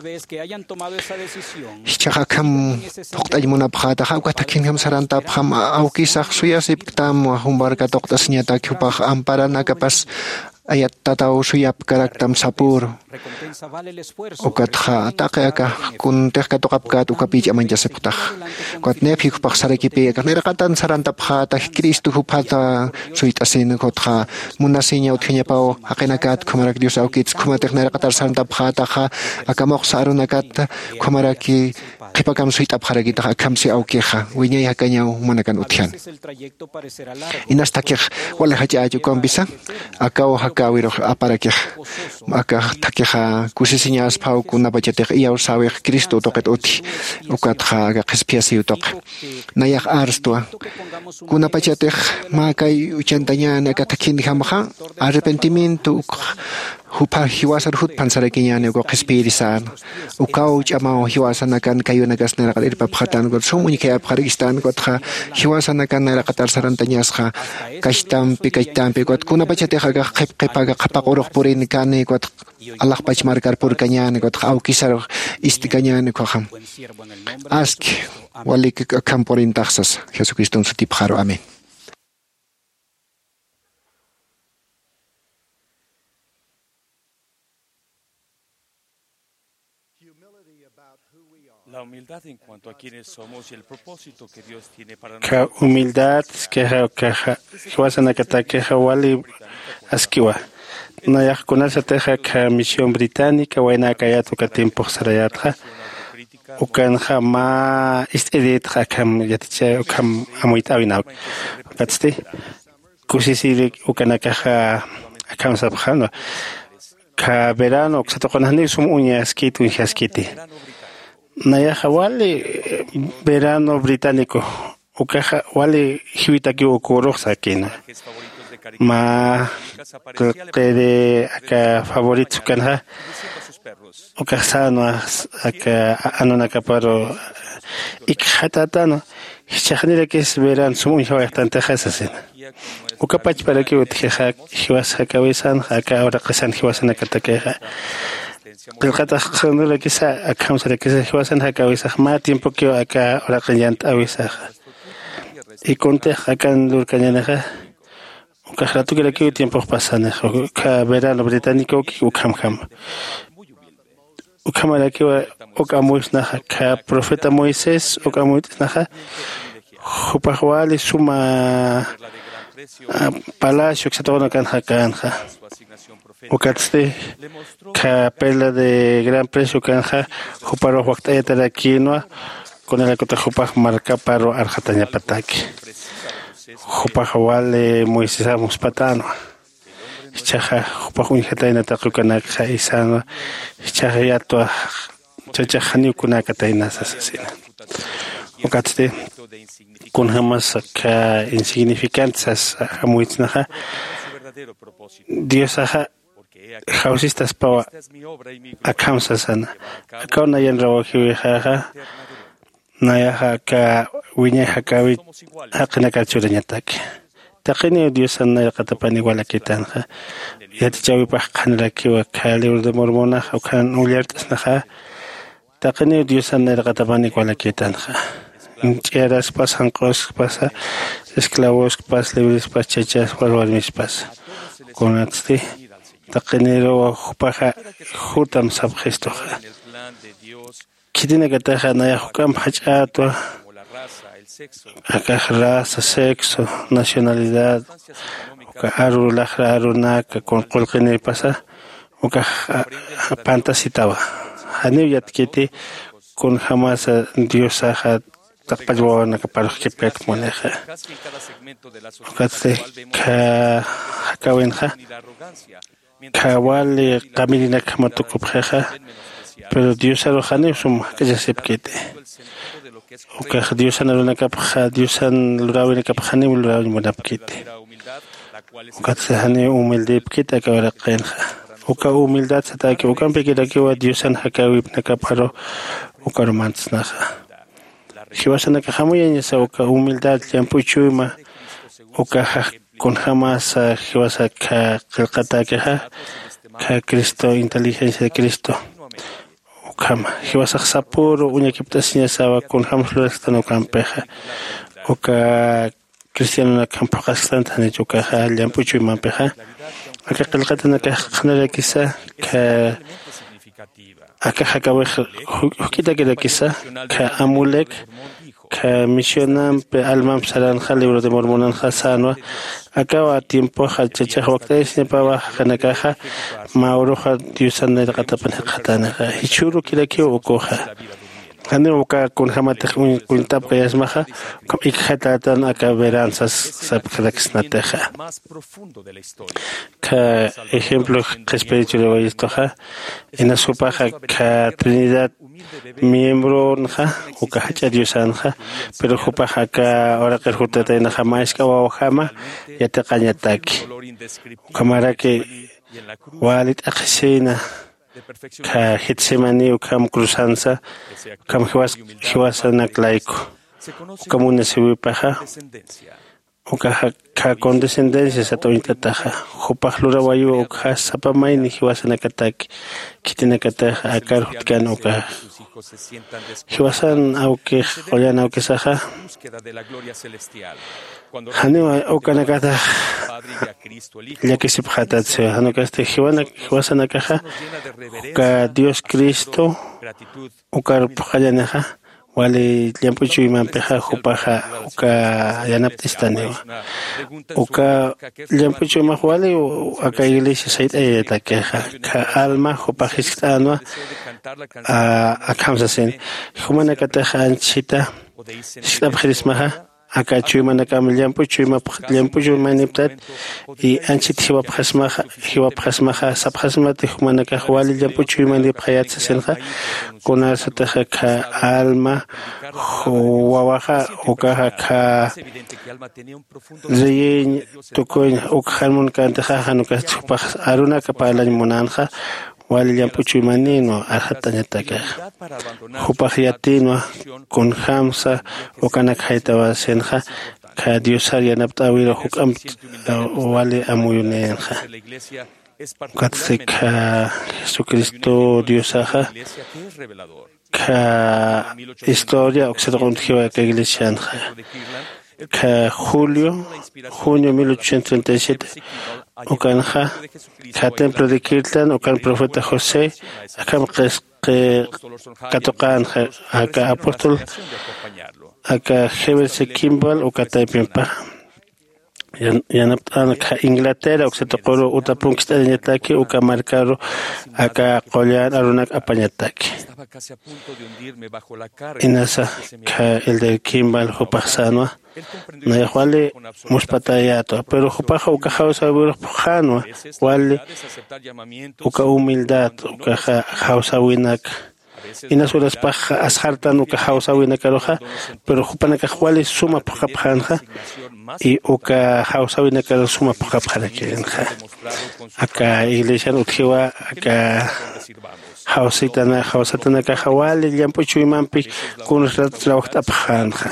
chaka kam tokta muna phata khau ka takin kam saranta pham aukisa suyasip tam humbar ka toktas nya ta khupah ampara na kapas ayat tatau suyap karaktam sapur ukatha taqaka kun tehka tokapkat ukapich amanja septah kot nefi khpak saraki pe ka nerakatan saranta phata kristu phata suitasin kotha munasinya uthnya pau hakenakat khumarak dius aukits khumatek nerakatar saranta phata kha akamok sarunakat khumaraki qipakam suit abharakita kamsi aukeja wiñay hakañaw manakan utjan inastakej wala haja ayu kombisa akao hakawiro aparakej aka takeja kusisiñas pau kunapachatej iyaw sawej Cristo toqet uti ukatja aga qespiasi utoq nayaj arstua kunapachatej makay uchantañani aka takini hamaja arrepentimiento hupa hiwasar hut pansarakiñani uko qespirisan ukao chama hiwasanakan kayunakas narakat irpapjatan got sumuñi kay apjarikistan gotja hiwasanakan narakatar sarantañasqa kashtampi kashtampi got kunapachatej aga qep qepaga qapaquroj purini kani got Allah pachmarkar purkañani got aukisar istikañani koham ask walik kamporin taxas Jesucristo sutipjaro amén. La humildad en cuanto a quiénes somos y el propósito que Dios tiene para nosotros. La humildad que Hiwasana Katakeja Wali Askiwa. Nayah Kunasa Teja ka misión británica, Waina Kayatu Katimpo Sarayatja. Ukanja ma istedit Hakam Yatche Ukam Amuitawina. Katsti Kusisi Ukanakaja Akam Sabjano. Ka verano, Xatokonani sum uña skiti un jaskiti. Nayah wali verano británico. Ukaja wali hiwitaki ukuro sakina. Ma que acá favorito canha ukasano acá anonaka paro ikhatatano chakhnira que es verano sumu hiwa tanta hasasen ukapach para que utjeja hiwas hakawisan acá ahora qasan hiwasan akatakeja Pilkata khanula kisa akamsara kisa hiwasan hakawisa ma tiempo que acá ahora qanyant awisa y conte acá lur kanyanaja Ukajratu que aquí tiempo pasan, que verano británico que ukam kam. Ukam aquí ukamuis naja, que profeta Moisés ukamuis naja, upajwali suma palacio que se toma canja canja. Ukatste que pela de gran precio canja, uparo wakta de quinoa con el acota upaj marca paro arjataña pataki. Jupajawale Moisés Muspatano. Chaja, Jupajunjataina Takukanaka Isano, Chajayato, Chachahani Kunakataina asesina. Okatste, con jamás que insignificantes a Muitnaja, Dios aja, Jausistas Pawa, a Kamsasana, a Kaunayan Rawahijaja. Nayaha ka wiñay hakawi hakina kachurañataki. Taqini Dios anaya katapani wala kitanja. Yatichawi paqanla kiwa ka libro de Mormona o kan uliartas naja. Taqini Dios anaya katapani wala kitanja. Eras pas hankos pasa esclavos pas libres pas chachas walwalmis pas. Konatsti taqini ro hupaja hutam sabgestoja. Kitina kataja naya hukam hachato acá raza, sexo, nacionalidad, uka aru lajra aru naka con colquene pasa, uka pantasitawa. Hani yatkiti con jamás Dios aja takpajwa naka paruh kipek moneja. Ukatse ka hakawenja, kawali kamilina kamatukupjeja. Pero Dios arrojane sum que ya se pquete. O que Dios an una capja, Dios an lurawi capjane lurawi monapquete. O que se hane humilde pquete que ahora qenja. O que humildad se ta que o campe que que Dios an hakawi na caparo o que romance naja. Si vas a na cajamuya ni sa o que humildad tiempo chuma o que con jamás que vas a que qata que ha que Cristo inteligencia de Cristo. Kama, hiwasaq sapuro uñakiptasiña sawa con hamflorestano campeja. Oka cristiano na campaqastlanta nichukaja llampuchu imampeja. Aka qilqatana ka qnala kisa ka aka hakawej hukita kira kisa ka amulek ka misionam pe almam saranja libro de Mormona hasano acaba tiempo hachacha waqtais ni pawa kanakaja mauroja diusan de qatapan qatana hichuru kila ki okoja Hani uka kun hamate kun tap kayas maha kam ikhatatan aka veranzas sapkalaksnateja. Ka ejemplo espiritual de esto ha en asupaja ka Trinidad miembro nja uka hacha Dios anja pero jupaja ka ahora que jutata en jamás ka wa jama ya te cañataki. Kamara que walit akhsina ka Getsemani ukam cruzanza kam hiwas hiwasana klaiko kam una siwipaja uka ka condescendencia satointa taja jupaj lura wayu uka sapamay ni hiwasana kataki kitina kataja akar hutkan uka hiwasan auke qoyan auke saja hani uka nakata ya que se pjatatse hanu kaste hiwana hiwasana kaja uka Dios Cristo uka pjayanaja wale liampuchu imampeja jupaja uka yanaptistane uka liampuchu mahwale aka iglesia sait ayata queja ka alma jupajistano a akamsa sen humana kataja anchita stabjrismaja acá chuimana camiliampo chuima liampuchu maniptat y anchit hiwa pjasmaja hiwa pjasmaja sapjasmate humana kahwali liampo chuimani pjayatsa senja konasataja ka alma wawaja ukaja ka reyin tokoin ukhalmun kantaja hanuka chupas aruna kapalañ monanja wali liampuchu manino arhatanyataka jupajyatino con hamsa ukanak haitawa senja ka diosar yanaptawiro hukam wali amuyunenja katse ka Jesucristo diosaja ka historia oxedontjiwa ka iglesianja ka julio junio mil ochocientos treinta y siete ukanja ka templo de Kirtland ukan profeta José akam katokan aka apóstol aka Heberse Kimball ukataipimpa yanaptan ka Inglaterra oxetokoro utapunkistanyataki uka marcaro aka qollan arunak apañataki inasa ka el de Kimball jupajsanwa nayahwale muspatayato pero jupaja uka hausa wirujpanwa wale uka humildad uka hausa winak inas horas paja ashartan uka hausa winakaroja pero jupanaka wale suma pajapanja y uka hausa winakaro suma pajapjarakenja aka iglesia utjiwa aka hausitana hausatana ka hawali liampuchu imampi kun trabajo pajanja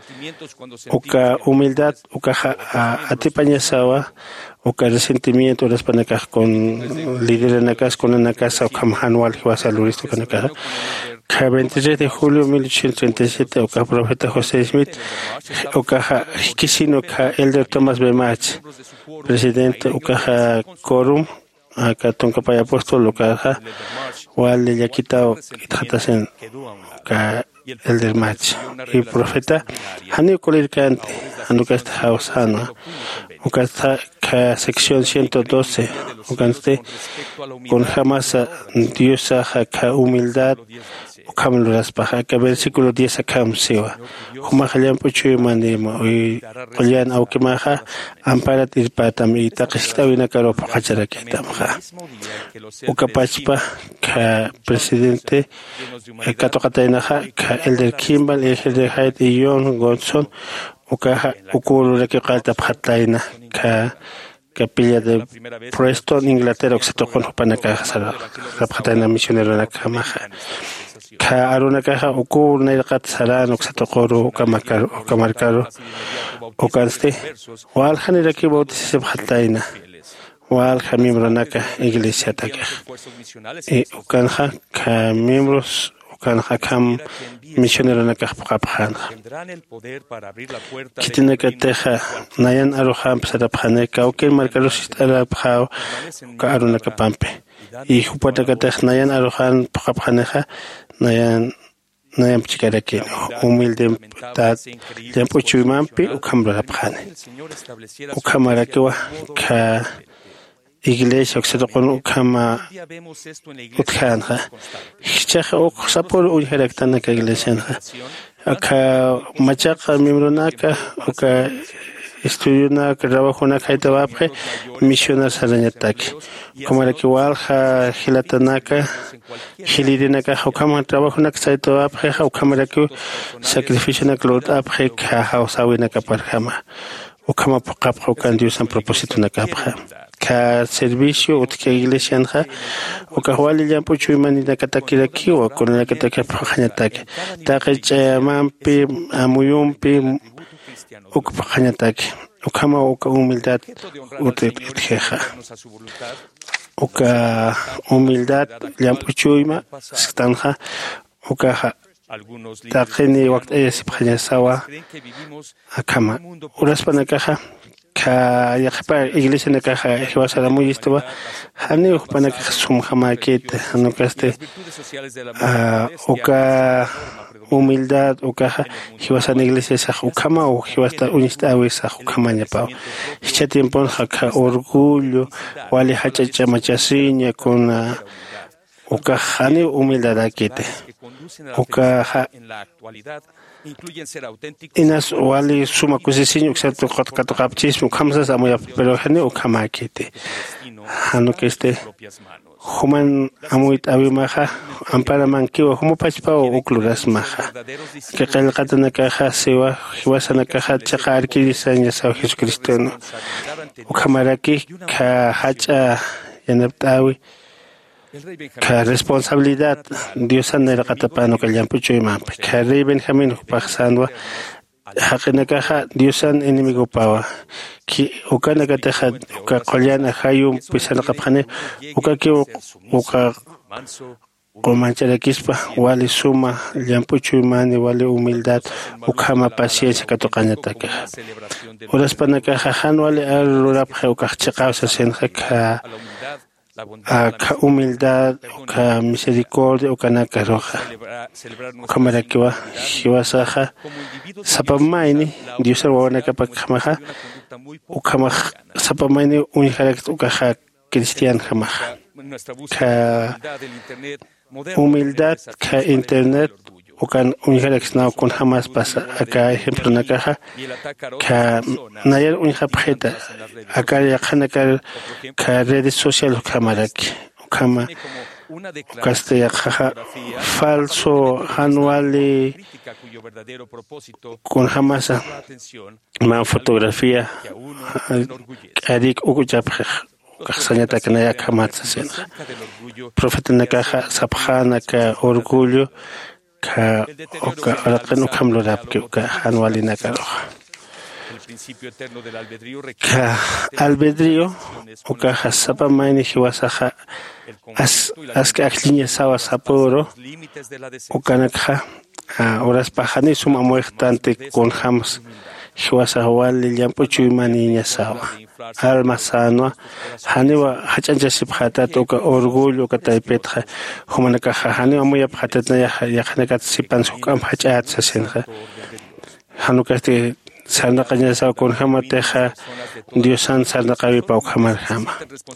uka humildad uka atipañasawa uka resentimiento las panacas con líderes nakas con nakas o kamhanwal hiwasa luristo kanaka ka veintitrés de julio de mil ochocientos treinta y siete uka profeta José Smith uka kisino ka elder Thomas B. Match presidente uka quorum aka tonkapay apóstol uka wale ya quitado itatasen ka elder Match y profeta hani kolirkante anukasta hausana ukasta ka sección ciento doce ukaste con jamás diosa ka humildad ukamluras paja ka versículo diez akam siwa huma khaliam puchu manimo y qolyan au kimaja amparat irpatam y taqistawina karo paqachara kitamja ukapachpa ka presidente katokatainaja ka elder Kimball elder Hyde y John Godson ukaja ukulu que qalta phatlaina ka capilla de Preston Inglaterra oxetokon panaka sara phatlaina misionero na kamaja ka aruna kaja ukul na qat sara oxetokoro kamakaro kamarkaro okanste wal khanira ki bautism phatlaina wal khamim ranaka iglesia taka e ukanja ka miembros kan hakam misionero na kahpaphan kitina kateja nayan aroham sarapkhane ka okel markalos arapkhao ka aruna kapampe y jupata katej nayan arohan phapkhaneja nayan nayan chikarake humilde tat tiempo chuimampi ukamra phane ukamara ka ka iglesia oxeroqon ukama utkanja chaja uq sapur uyharaktana ka iglesia aka machaqa miembronaka uka estudiunaka trabajunaka haytawapqa misionar sarañataki kumaraki walja hilatanaka hilirinaka ukama trabajunaka saytawapqa ukamaraki sacrificionaka lutapqa ka hawsawinaka parjama ukama paqapqa ukan Dios san propósito nakapqa ka servicio utka iglesia anja uka wali llampu chuimani nakatakiraki wa kuna nakatakapaqañataki taqicha mampi amuyumpi ukapaqañataki ukama uka humildad utjeja uka humildad llampu chuima stanja uka taqini waqt'aya sipaqañasawa akama uraspanakaja ka yaqpa iglesia nakaja hiwasara muy estuva hani upanaka sumjamakita hanukaste uka humildad uka hiwasana iglesia sa ukama o hiwasta unista awisa ukama ñapa hicha tiempo haka orgullo wali hacha chamachasiña con uka hani humildad akite uka inas wali suma kusisiño excepto qatqapchismo khamsas amoya pero hani ukama akite hanu que este human amuit abimaja ampara mankiwa humo pachpa o ukluras maja que qalqatana kaja sewa hiwasana kaja chaqa arkirisaña sa Jesucristo no ukamaraki ka hacha yanaptawi ka responsabilidad Dios anera katapano ka llampu chuimampi ka rey Benjamín paxanwa haqina kaja Dios an enemigo pawa ki ukana kataja uka qollana hayum pisana qapjane uka ki uka qomancharakispa wali suma llampu chuimani wali humildad ukama paciencia katuqañataka uraspana kaja han wali alurapja uka chiqawsa senja ka ka humildad ka misericordia ukanaka roja ukamarakiwa hiwasaja sapamaini Dios arwawanaka pakamaja ukama sapamaini unijarak ukaja cristian jamaja ka humildad ka internet ukan unijarak na kun jamás pasa acá ejemplo nakaja ka nayar unijapjeta acá yakanaka ka redes sociales kamaraki ukama ukaste yakaja falso anuali kun jamás ma fotografía adik ukujapja kaxañata kanaya kamatsa sen profeta nakaja sapjana ka orgullo ka oka araqan ukamlo rapke uka anualina karoja ka albedrío uka hasapa maini hiwasaja as aska akliña sawa saporo uka nakha horas pajani suma muertante con jams hiwasaja wali llampu chuimani niña sawa alma sanwa haniwa hachancha siphatat uka orgullo ka taipetja humanaka haniwa muy phatat na ya khanaka sipan sukam hachat sasenja hanuka te sarna qaña sa con hamateja diosan sarna qawi pau khamar hama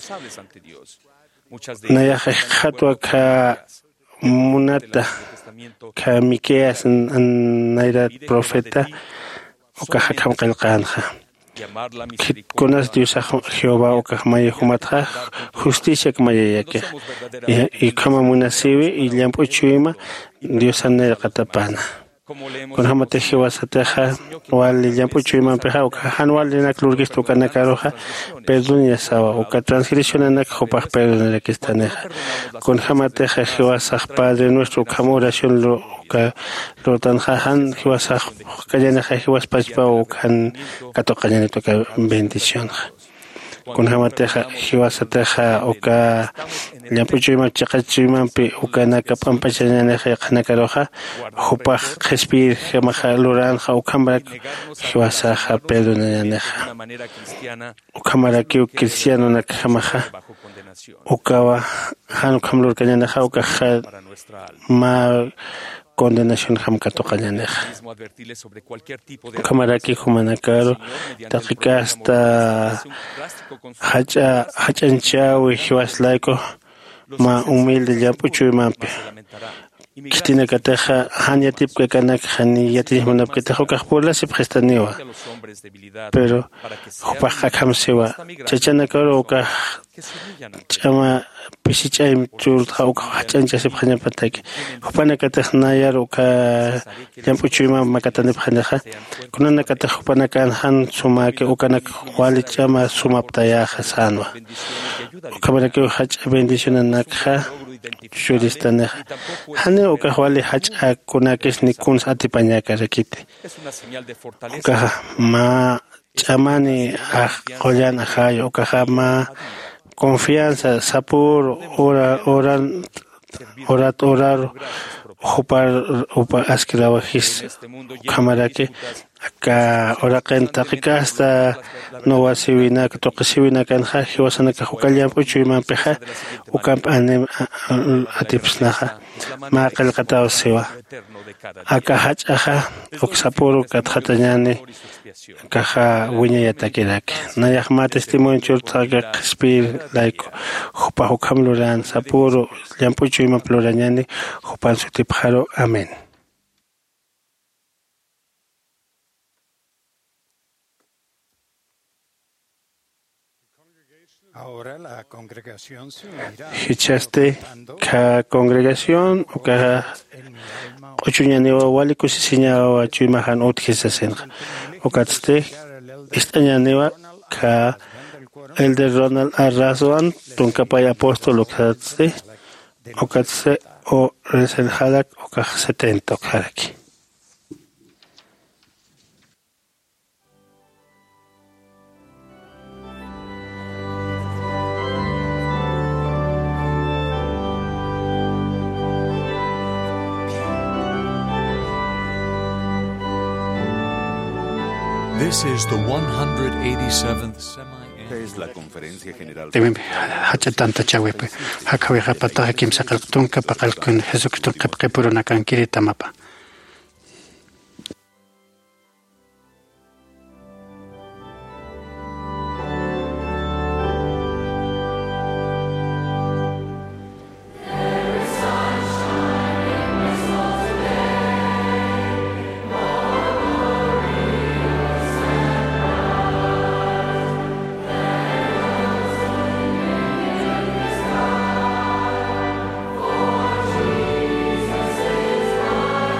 na ya khatwa ka munata ka mikeas naira profeta uka hakam qalqanja Conas Dios a Jehová o Kahmaya Humatha, justicia Kmaya Yake, y Kama Munasivi y Lampo Chuima, Dios Anel Katapana. Con Hamate Jehová Sateja, Wali Lampo Chuima Peja, o Kahanwal de Naklurgis to Kanakaroja, Perdunia Sawa, o que transgresión en Nakopach Perdon de Kistaneja. Con Hamateja Jehová Sah Padre nuestro, Kamoración lo ka rotan jahan hiwas kayana hiwas pachpa o kan katoqañani toka bendición kun hamateja hiwas ateja o ka llampuchima chaqachimampi o kana kapampachañani qanakaroja hupaj respir hemaja luranja o kambrak hiwasaja perdonananeja o kamaraki cristiano nakamaja o kawa hanu kamlur kañanaja o ka ma condenación hamkato qallaneja mismo advertirles sobre cualquier tipo de kamaraki humanakaro taqiqa hasta hacha hachanchawi hiwaslaiko ma humilde llapuchu mampi Kitina kateja hanya tip que kanak hani yati mana kateja kahpula se prestaniwa pero hopa kamsewa chachana karo ka chama pisichaim tul khau hachancha se phanya pataki hopana kateja nayar ka yampuchima makatane phanya kunana kateja hopana kan han suma ke ukana wali chama sumaptaya hasanwa kamara ke hach bendición nakha Shuristane Hane oka wali hacha kunakis ni kuns atipañaka rekite. Oka ma chamani a qoyan ahay oka ma confianza sapur ora oran orat orar hopar opa askilawajis kamarake aka oraqen taqiqa hasta no wasibina toqisibina kan ha hiwasana ka hukallan puchu imanpiqa ukamp anem atipsnaqa ma qalqata siwa aka hachaqa oksapuru katqatañani kaja wiña yatakiraki nayaq ma testimonio churtaqa qspir laiko hupa hukamluran sapuru llampuchu iman plurañani hupan sutipjaro amén. Ahora la congregación se unirá. Hichaste ka congregación o ka ochuñani wa wali kusisiña wa chuimahan utkisasen o katste istañani wa ka el de Ronald Arrazoan tunkapay apóstol o katste o katste o resen halak o ka setenta karaki. This is the one hundred eighty-seventh semi-annual. Es la conferencia general. Dime, hacha tanta chawepe. Hakawi hapata hakim sakal tunka pakal kun Jesucristo kapke puruna kan kirita mapa. For Jesus is mine.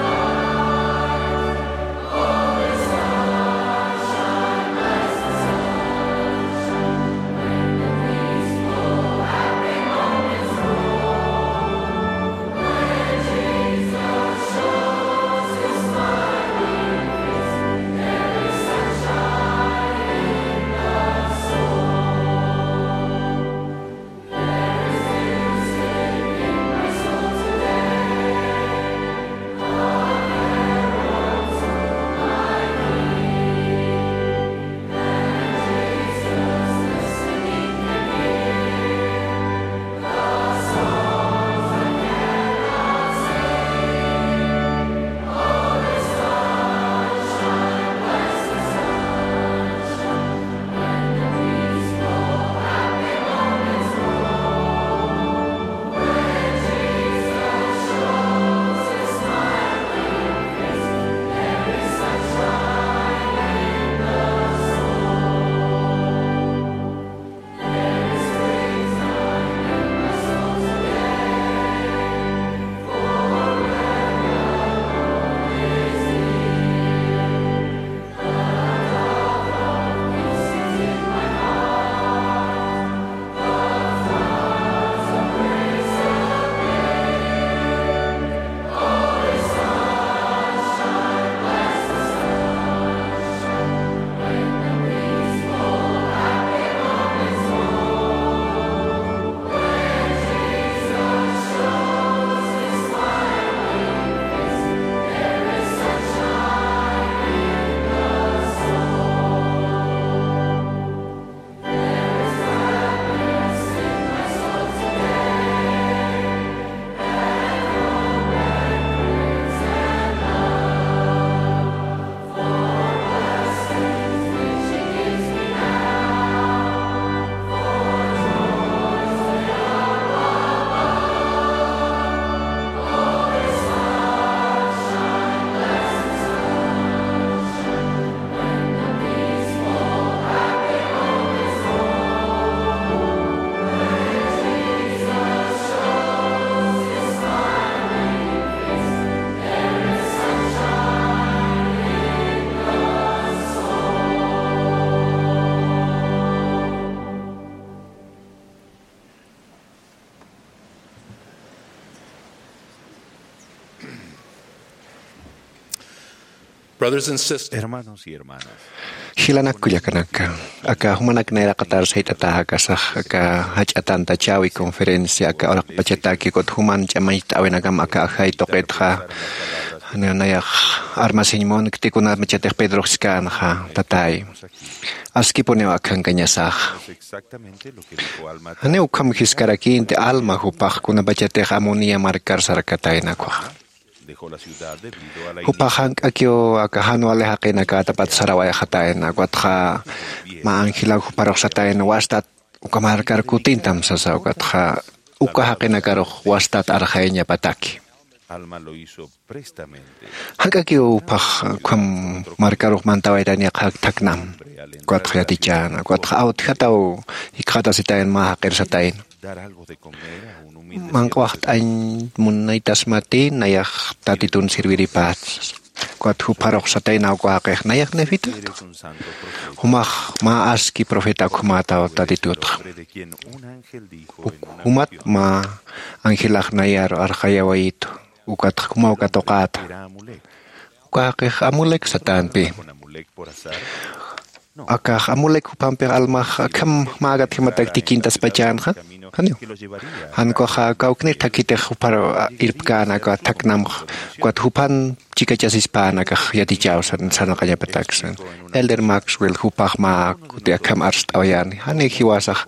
Brothers and sisters, Hermanos y hermanas, Hilanak kuya kanaka. Aka humanak naira katar sa itataha kasah aka hachatan tachawi konferensya aka orak pacetaki kot human chamay tawe nagam aka akhay toket ha. Ano nayak armasinmon ktikuna machetek Pedro skan ha tatay. Aski po niya akang kanyasah. exactamente lo que dijo Alma. Ano ukam hiskarakin te alma hupak kuna bachetek amonia markar sarakatay na kwa. Dejó la ciudad debido a la Hupahang akyo akahano alehake nakatapat sarawaya katayin agwat ka maanghilag huparok sa tayo na wastat ukamarkar kutintam sa sa ukat ka ukahake nakarok wastat arakay niya pataki. Alma lo hizo prestamente. Hagakyo upah kum markarok mantaway da niya kagtaknam. Kwat kaya ti tiyan, kwat ka out kataw ikata si tayo mahakir sa tayo. Dar algo de comer a un humilde Mangkwat ay munay tasmati nayak tatitun sirwiri pat. Kwat huparok sa tayo na ukwakek nayak nefita. eres un santo profeta, Humah maaski profeta kumataw tatitut. hombre de quien un ángel dijo en una Umat visión, ma anghilak nayar arkayawait. Ukat kumaw katokat. era Amulek. Ukakek amulek sa tanpi. Con Amulek por azar, Akak amulek upampir almah akam magat himatag tikintas pajan ha. Ano? que lo llevaría Han ko ha kauknir takite huparo irpkana ko taknam kwat hupan chika chasis pana ka yati chao san san kanya pataksan. Elder Maxwell hupah ma kuti akam arst awayan. Hani hiwasah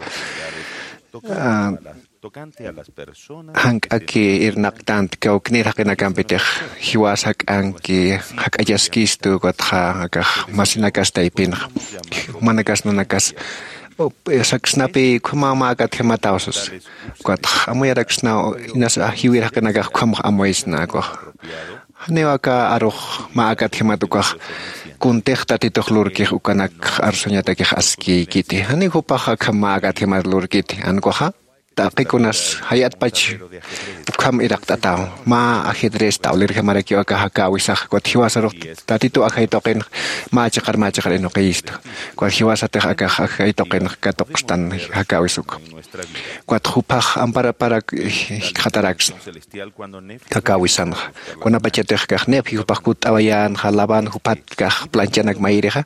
tocante a las personas hang aki irnak tant kau knir hakina kampiteh hiwasak angki hak ajaskis tu kot ha akah masinakas taipin manakas nanakas sak snapi kumama akat hematausus kot amuyarak sna inas hiwir hakina ka kum amois na ko hanewa ka aruh maakat hematukah kunteh tatitoh lurkih ukanak arsunya takih aski kiti hani hupah kama akat hemat lurkiti an ko ha Takikunas hayat pach ukam irak tataw ma akhidres tawlir kamara kyo akahakawisah kot hiwasarok tatito akhay token ma chakar ma chakar eno kayist kot hiwasateh akakhay token katokstan hakawisuk kot hupah ampara para khataraks celestial cuando Nef kakawisan kona pacheteh kah nep hupah kut awayan halaban hupat kah planchanak maireha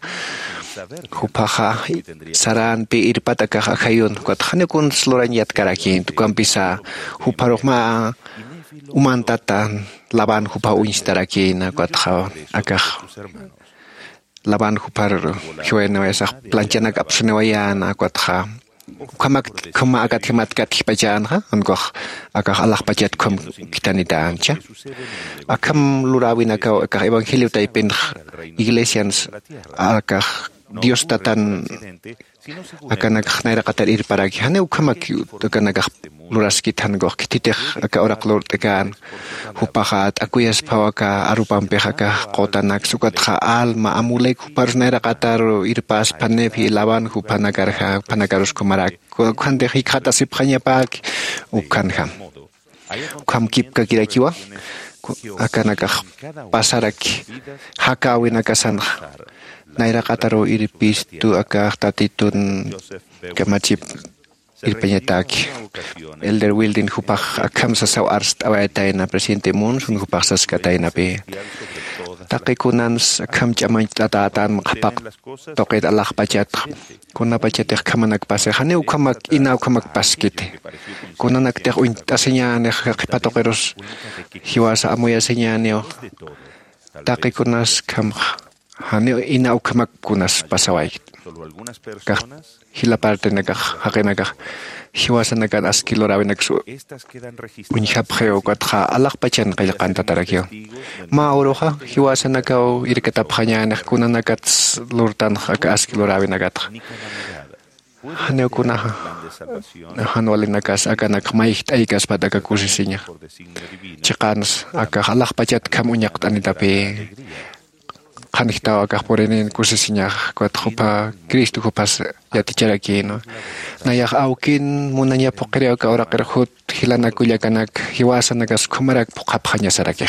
Hupaha saran pi irpata ka khayun kot khane kun sloran yat karakin tukam bisa huparok ma umantatan laban hupa uinstarakin kot kha akah laban hupar hyoena wesa planchanak apsnewayan kot kha kamak kama akat himat kat hipajan ha angkoh akah Allah pajat kum kitani dancha akam lurawin akau akah evangelio taipin iglesians akah Dios tatan akan naira katar ir paragi hane ukamak akan nagah luras kitan goh kititeh aka orak lor tekan hupahat akuyas pawaka arupam pehaka kota nak sukat kha al ma amulek hupar naira katar irpas panepi lawan hupanagar ha panagarus kumarak khande hikata sipkhanya pak ukan ham ukam kip ka kirakiwa akan nagah pasarak hakawin akasan naira kataro iripis tu akah tatitun kemachip irpenyataki elder wildin hupah akam sasaw arst awayatay na presidente mun sun hupah saskatay na pe takikunan akam chamay tatatan makapak toket Allah pachat kuna pachateh kama nagpase hane ukamak inaw kamak paskit kuna nagteh uintasenya ne kipatokeros hiwasa amoya senyanyo takikunas kam Hani ina ukamak kunas pasaway. Kah hila parte nagah hakinagah hiwasan nagan askilo rawi nagsu. Unyhap kayo kat ha alak pachan kaya kanta tarakyo. Mauro ha hiwasan nagaw irikatap kanya nak kuna nagat lurtan haka askilo rawi nagat. Hani kuna ha hanwalin nagas akan nakmaik taigas pada kakusisinya. Cikans aka alak pachat kamunyak tani tapi Kanihtaw akah porenin kusisinya kuat hupa Kristo hupas yati carakino. Nayak aukin munanya pokere ka ora kerhut hilana kulya kanak hiwasan nagas kumarak pokaphanya sarakeh.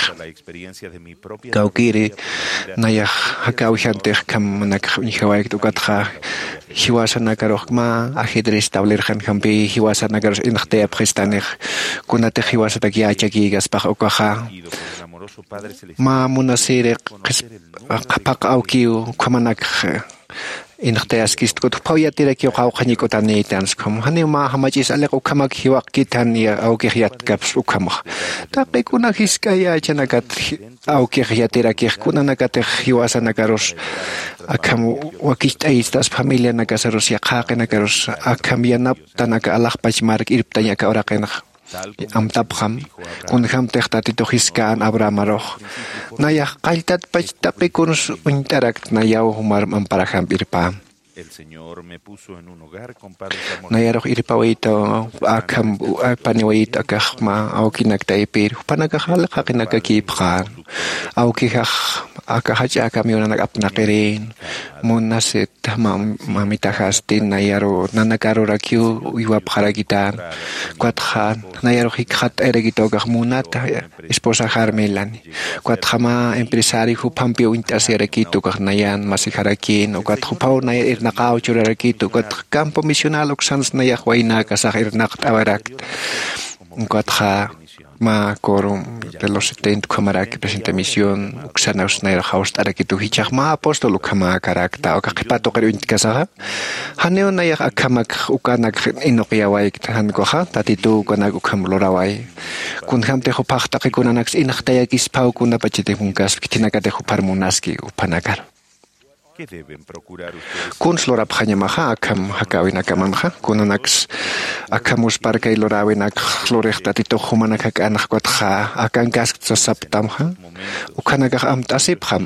Kau kiri nayak hakau hanteh kam nak hiwaik tukat kha hiwasan nagaroh ma ahidris tablir khan kampi hiwasan nagaros inkhte apkhestanih kunate hiwasa tagi achagi gaspakh okaha ma munasire qapak aukiu kumanak inhteas kist kot pauya tira ki qaw khani ko tani tans kom hani ma hamajis ale ko kamak hiwak kitan ya auki hiat kaps ukamah ta pe kuna hiskaya chanakat auki hiatira ki kuna nakat hiwasa nakaros akam wakist aistas familia nakasaros ya qaqena karos akam yanap tanaka allah pachmark irptanya ka oraqena am tabkham kun kham tehtati to hiskan abramaroh naya qaltat pachtapi kunus interakt nayaw humar amparaham irpa nayaroh irpawito akam paniwait akahma aukinak taipir panakahal kakinaka kipkhan aukikah akahaja kamionak apnakirin munasit mamitahastin nayaro nanakaro rakyu iwap haragitan kuathan nayaro hikhat eregito gahmunat esposa Carmelan kuathama empresario hupampio intaserekito gahnayan masiharakin kuathupau nayar nakao churarakito kuat campo misional oksans nayahwaina kasah irnakt awarak kuatha ma korum de los setenta kamaraki presenta misión xanaus naira haust arakitu hichak ma apostolo kama karakta o kakipato kero intkasa haneo na yak akamak ukanak inoqiawai han koha tatitu konak ukam lorawai kun hamte ho pakta kikunanak inaktaya kispau kuna pachite hunkas kitinakate ho parmunaski upanakar kun slorap hanya maha akam hakawin akamamha kunanax akamus parkay lorawin ak florech tatito humanak hak anak kotha akan gas saptamha ukanagak amtasip ham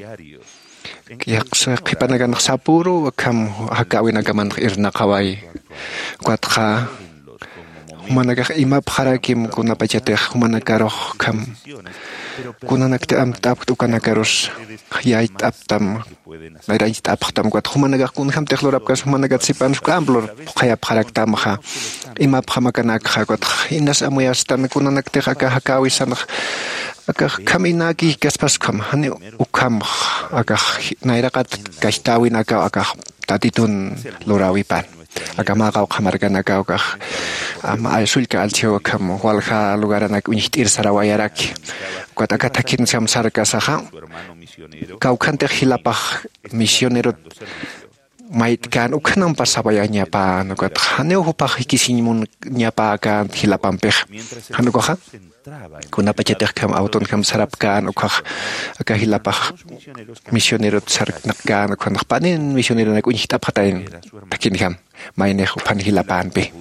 yak sa kipanagan sapuro akam hakawin akaman irna kawai kotha humanagak imap harakim kunapachate humanakaroh kam kunanak te am tap ukanakaros yait aptam Nairajit apaktam kuat humanagak kun ham tekhlorap kas humanagat sipan skamblor khayap kharaktam kha imap khamakanak kha kuat inas amuyastan kunanak tekaka hakawisan aka kaminaki kaspaskham hani ukam aka nairakat kastawin aka aka tatitun lorawipan aka maqaw khamarganaka aka ama aisulka alchio kam walha lugaranak unihtir sarawayarak kuat aka takin sam sarkasaha kau kante hilapah misionero mait kan ukanam pasabaya nyapa nukat haneu hupah hikisimun nyapa kan hilapampeh hanu koha kuna pacetek kam auton kam sarapkan ukah aka hilapah misionero sarknakan kan panin misionero nak unhitap khatain takin kam maine hupan hilapan pe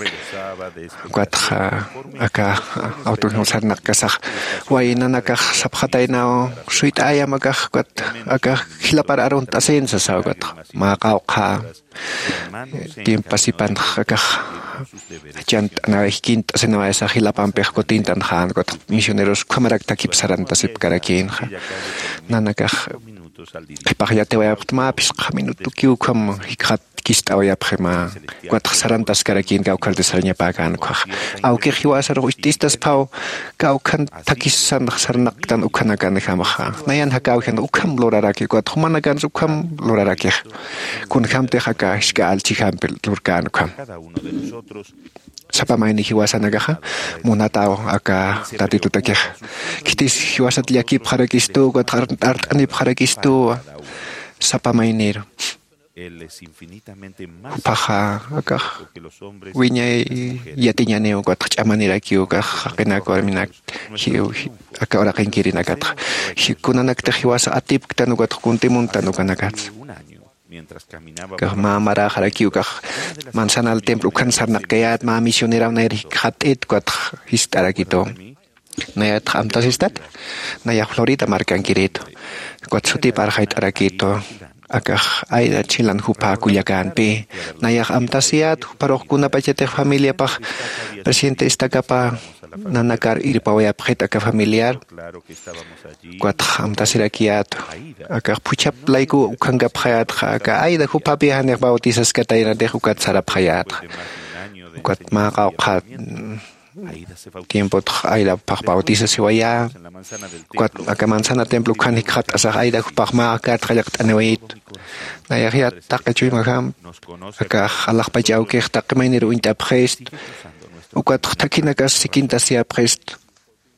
kuat aka auton kam sarnak kasah waina nakah sapkhatai nao suit ayam aka kuat aka hilapar aron tasen sa sagat maka ka tiempasipan aka chant na hikint senwa sa hilapan pe kotintan han kot misioneros kamarak takip sarantasip karakin nanaka pahayate wa ma pis minutu kiu kam hikhat kista oya prema kuat sarantas karakin kau kaldesalnya pakan kah au ke hiwasar ustistas pau kau kan takisan sarnak tan ukanakan khamha nayan hakau kan ukam loraraki kuat humanakan ukam loraraki kun khamte haka skal chihampel lurkan kam sapa maini hiwasa nagaha munatao aka tatitu takeh kitis hiwasat yaki pharakisto kuat art ani pharakisto sapa mainir paha aka winya yatinya neo kuat chamanira kiu ka kena ko minak hiu aka ora kinkiri nakat hikunanak te hiwasa atip tanu kuat kuntimun tanu kanakat Kah mara harakiu kah mansan al templo kan sarnak kayat ma misionera nair khatet kuat histara gitu naya tham tasistat naya Florida markan kirito kuat suti parhait arakito akah aida chilan hupa kuyakan pe naya amtasiat paroh kuna pachete familia pah presidente istakapa nanakar irpawaya pheta ka familiar kuat amtasirakiat akah puchap laiku ukanga phayat ka aida hupa pe hanek bautisas kataina de hukat sarap phayat kuat ma ka khat tiempo aida pah bautisas siwaya kuat aka manzana templo kan hikhat asa aida hupah ma ka trajak anewait naya hiat takachui makam aka Allah pajau ke takmainir unta prest ukat takina kas sikinta sia prest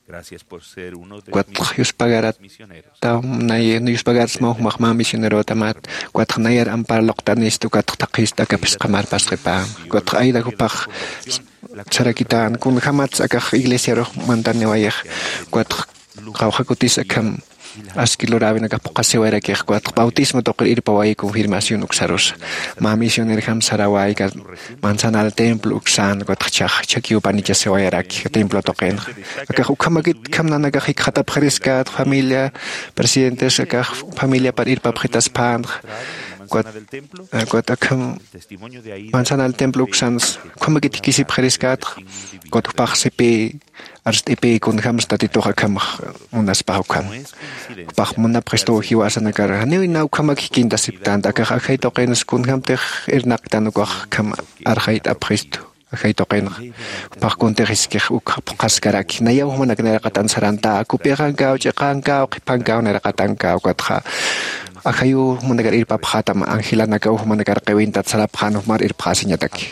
Gracias por ser uno de Cuatro mis pagarat misioneros. tam nay no pagarat mo mahma misionero tamat cuatro nayar ampar loktanis tu cuatro takista kapis kamar pasrepa cuatro aida kupach sarakitan kun hamat akah iglesia roh mantan wayah cuatro kauha kutis akam askilo rabi nagapokasyo era kih cuatro bautismo tokor ir pawai confirmación uksaros ma misioner ham sarawai ka manzana al templo uksan cuatro chach chakio panicha se era kih templo token akah ukamagit kam nanaga hik khata pariska familia presidentes akah familia par ir papritas pan cuatro akam manzana al templo uksan kamagit kisi pariskat cuatro pachsepe arst epe kun ham statito hakam unas paukam Pach muna presto hiwasan nakar hani na ukamak hikinda siptan akah akhay tokenos kun ham teh irnak tanukah kam arhait apresto akhay token pach kun teh iskih uk kaskarak na yaw man nagnarakatan saranta kupiran ka uchikan ka ukipan ka narakatan ka ukatha akayo munagar irpa phatam angela nakaw munagar kawintat sarap khanuf mar irphasinya tak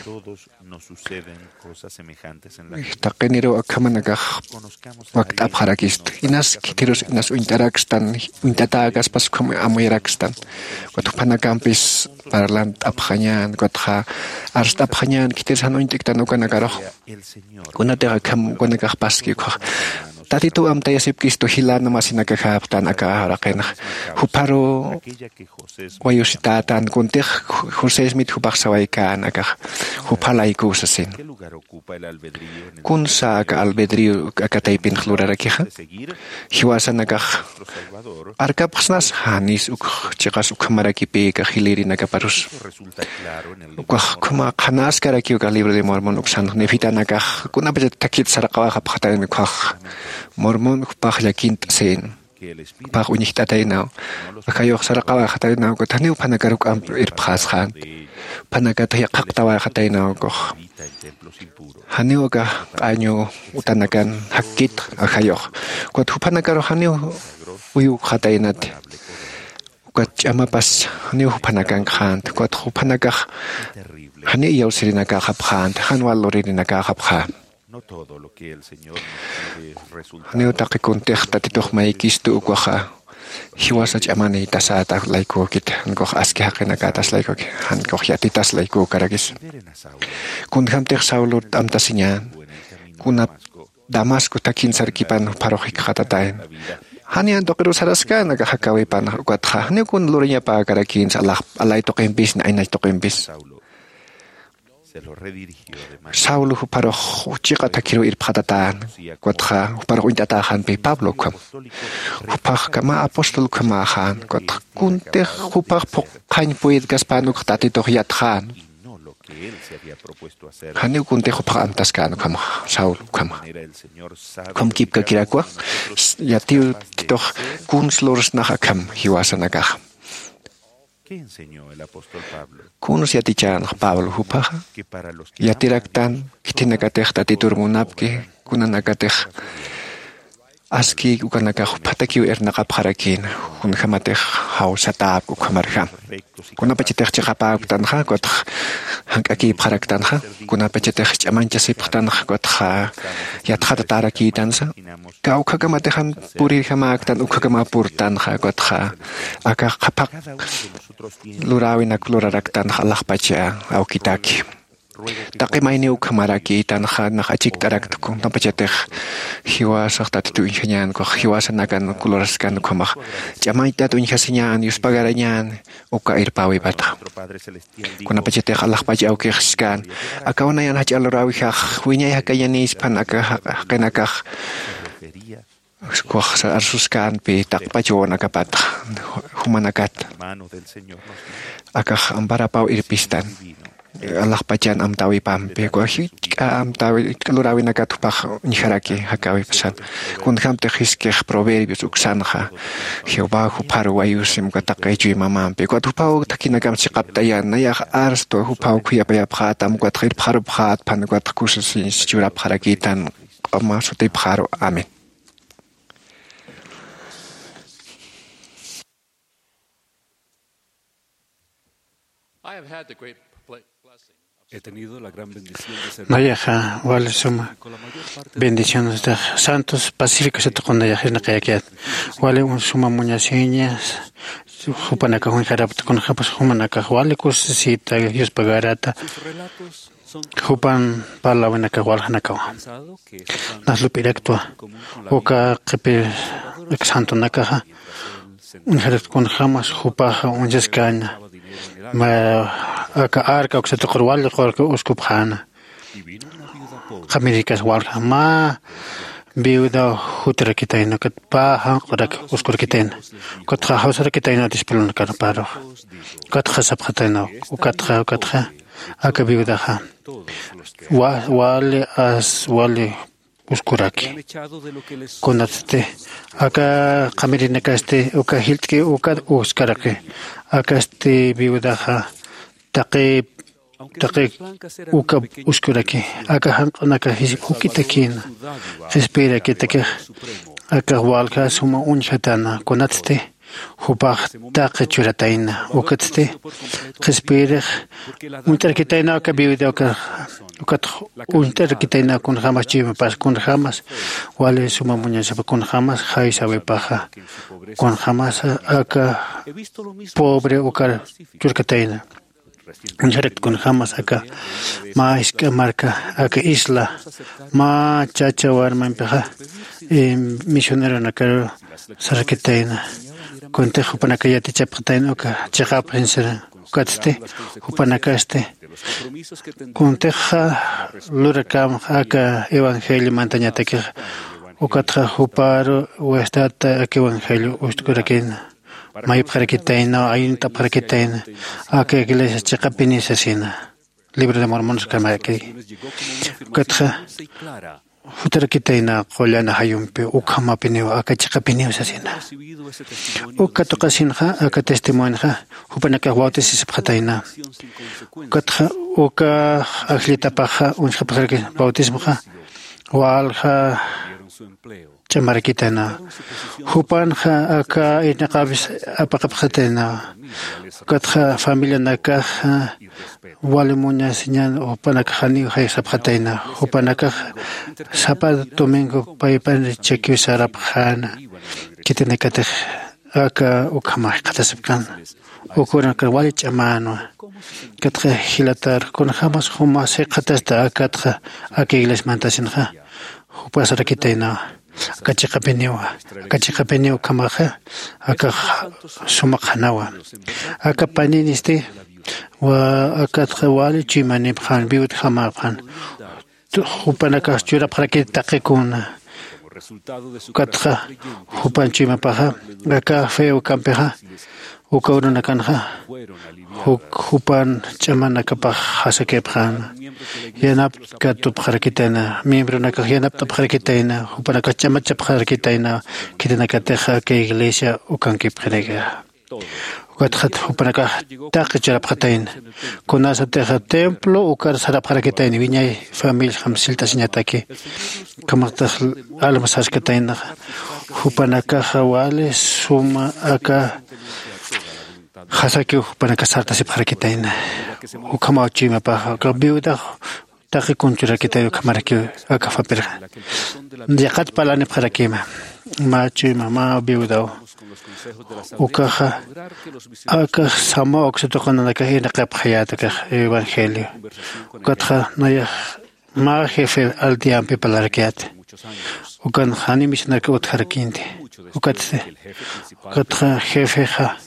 takeniro akamanagah wakta pharakist inas kitiros inas uintarakstan uintatagas pas kum amuyarakstan watuphanakampis parlant aphanyan kotha arst aphanyan kitirsan uintiktan ukanagarah kunatega kam kunagah paski kho Tatito am tayo sip kisto hilan na masinagkakaptan akaharakena. Huparo wayusitatan kuntik Jose Smith hupaksaway ka nakak hupalay ko sa sin. Kun sa ka albedrio akataypin klurarakiha. Hiwasan nakak arkapaksnas hanis uk chikas uk marakipi ka hiliri nakaparus. Ukah kuma kanas karakyo ka libro de Mormon uksan nefita nakak kunapajat takit sarakawa kapakatayin ukah. Mormon pach yakint sen pach unichtatay na akayo sarakawa katay na ko taniw panagaruk am irphas khan panagatay kaktawa katay na ko haniw ga anyo utanagan hakit akayo ko tupanagaro haniw uyu katay nat ko chama pas haniw panagang khan ko tupanagah haniw yaw sirina ka kapkhan hanwal lorina ka kapkhan Neo takikuntek tatitoh maikistu ukwaha hiwasach amani tasata laiko kit hankoh aski hakinakatas laiko hankoh yatitas laiko karagis kun hamtek Saulo amtasinyan kuna Damasco takin sarkipan parohik khatatain hanian tokero saraska nagahakawi pan kwatha ne kun lurinya pa karakin sa Allah alay to kembis na inay to kembis Saulo huparo chika takiro irphatatan kwatha huparo intatahan pe Pablo kam hupach kama apostol kama han kwatha kunte hupach pok kain puid gaspano tatito yathan Hani kunte hupach amtas kan kam Saulo kam kam kip ka kirakwa yatiu titoh kunslors nakakam hiwasanagah Kunus yatichan Pablo hupaha yatiraktan kitinakateh tatitur munapki kunanakateh aski ukanakah patakiu ernakaparakin kun hamateh hausatap ukamarham kunapachiteh chakapag tanha kot hankaki parak tanha kunapachiteh chamancha siptan kot ha yathat taraki tansa kau kagamatehan puri hamak tan ukagamapur tanha kot ha akah kapak lurawin ak luraraktan halah pacha au kitaki Taki may niyo kamaraki tanha nakachik tarak kung napachateh hiwasak tatitu inhanyan ko hiwasan nagan kuloraskan kumak jamay tatu inhasinyan yus pagaranyan uka irpawi bata kung napachateh Allah pacha au kihskan akaw na yan hachi alurawi hak winyay hakayanis pan akanakah kuah sa arsuskan pi tak pacho nakapat humanakat akah amparapaw irpistan Allah pajan am tawi pampe ko hik am tawi kalurawi nagatupach niharaki hakawi pasan kun ham te hiske proverbios uksanha Jehová huparo ayusim katakay jui mamampe ko tupau takinagam sikaptayan na yak arsto hupau kuya paya phatam ko tkir pharo phat pan ko tkusin jura pharakitan amma sote pharo amen I have had the great blessing he tenido la gran bendición de ser Nayaja, wale suma bendiciones de santos pacíficos se tocó nayaja na kayakiat. Wale un suma muñaseñas, jupanaka un jarap con japas humanaka wale cosita Dios pagarata. Jupan pala wenaka walhanaka. Nas lupirectua. Oka kepe exanto nakaha. Un jarap con jamas jupaja un jescaña. Ma aka arka que se tocó wale que uskupjana. Amerikas walha ma viuda hutra kitaina kat pa ha qorak uskur kitaina kat kha hosra kitaina dispelun kar paro kat khasab khataina kat kha kat kha aka viuda ha wa wale as wale uskuraki konatte aka qamirina kaste uka hiltke uka uskarake aka este viuda ha taqib Taqi uka uskuraki aka hanqanaka hisukitakin espera que te que aka walka suma unchatana konatste hubach taqi churataina ukatste espera unterkitaina aka biuda aka ukat unterkitaina kun jamas chima pas kun jamas wale suma muñasa kun jamas hay sabe paja kun jamas aka pobre uka churkataina un direct con jamás acá más que marca acá isla más chacha warma empeja misionero na caro sarquetaina con tejo para que ya te chapetaina acá chaga pensar ukaste upanacaste con teja luracam acá evangelio mantañate que ukatra uparo o estata acá evangelio ustkurakin May parakitaina, ayun ta parakitaina, aka iglesia chakapinisa sina. Libro de Mormones kamaki. Katha futarkitaina qollana hayumpe ukama pineo aka chakapineo sina. Ukatokasinha aka testimonja, hupanaka wautis sipkhataina. Katha uka akhlita paja unja pajarki bautismoja. Walha Chamarakitana. Hupanha aka inaqabis apaqapkhatena. Katha familia naka walimunya sinyan upanakani haysapkhatena. Hupanaka sapa domingo paipan cheki sarapkhana. Kitenekate aka ukhamah qatasapkan. Ukuran wali chamano. Katha hilatar kun hamas huma se qatasta akatha akigles mantasinha. Hupasarakitena. Kachika penewa, kachika penewa kamaha, aka sumakhanawa, aka paniniste, wa aka wali chimani bhan biut khamaphan, hupanaka chura prakit takekuna, katha hupanchima paha, aka feo kampeha, ukauruna kanha, hupan chamana kapah hasakephan. Yanap katu parakitana, miembro na kahianap ta parakitana, upana kachama chap parakitana, kitana kateja ke iglesia ukanki prega. Ukathat upana ka takichara pakatain, kunasa teja templo ukar sara parakitana, viñay famil hamsilta siñataki, kamakta almasas kataina, upana ka hawale suma aka Hasaki upana ka sarta si parakitana. Ukama chima pa ka biuda taki kuntura kita ukamaraki akafa per yakat palane parakima ma chima ma biuda ukaha aka sama oxitokana na kahina kap hayata ka evangelio ukatha naya ma jefe al tiampi palarakiat ukan hani misna ka utharakinte ukatse ukatha jefe ha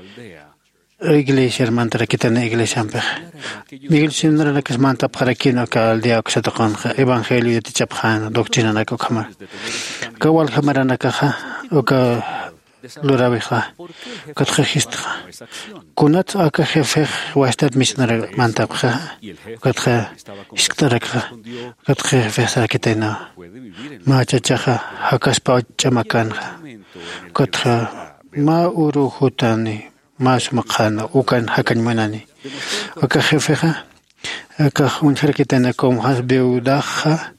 Iglesia hermana kitana iglesia ampe. Miguel sinra na kasmanta parakino ka aldia ko sa tokon evangelio yati chaphan doctrina na ko khamar. Kawal khamara na ka o ka lurabi kha. Kat khist. Kunat aka jefe wastat misnara manta kha. Kat kha isktar kha. Kat jefe sa kitana. Ma chacha hakas pa chamakan. Kat ma uru hutani. Mas makana ukan hakan manani. Aka jefeja aka un jerkitana com has beudaja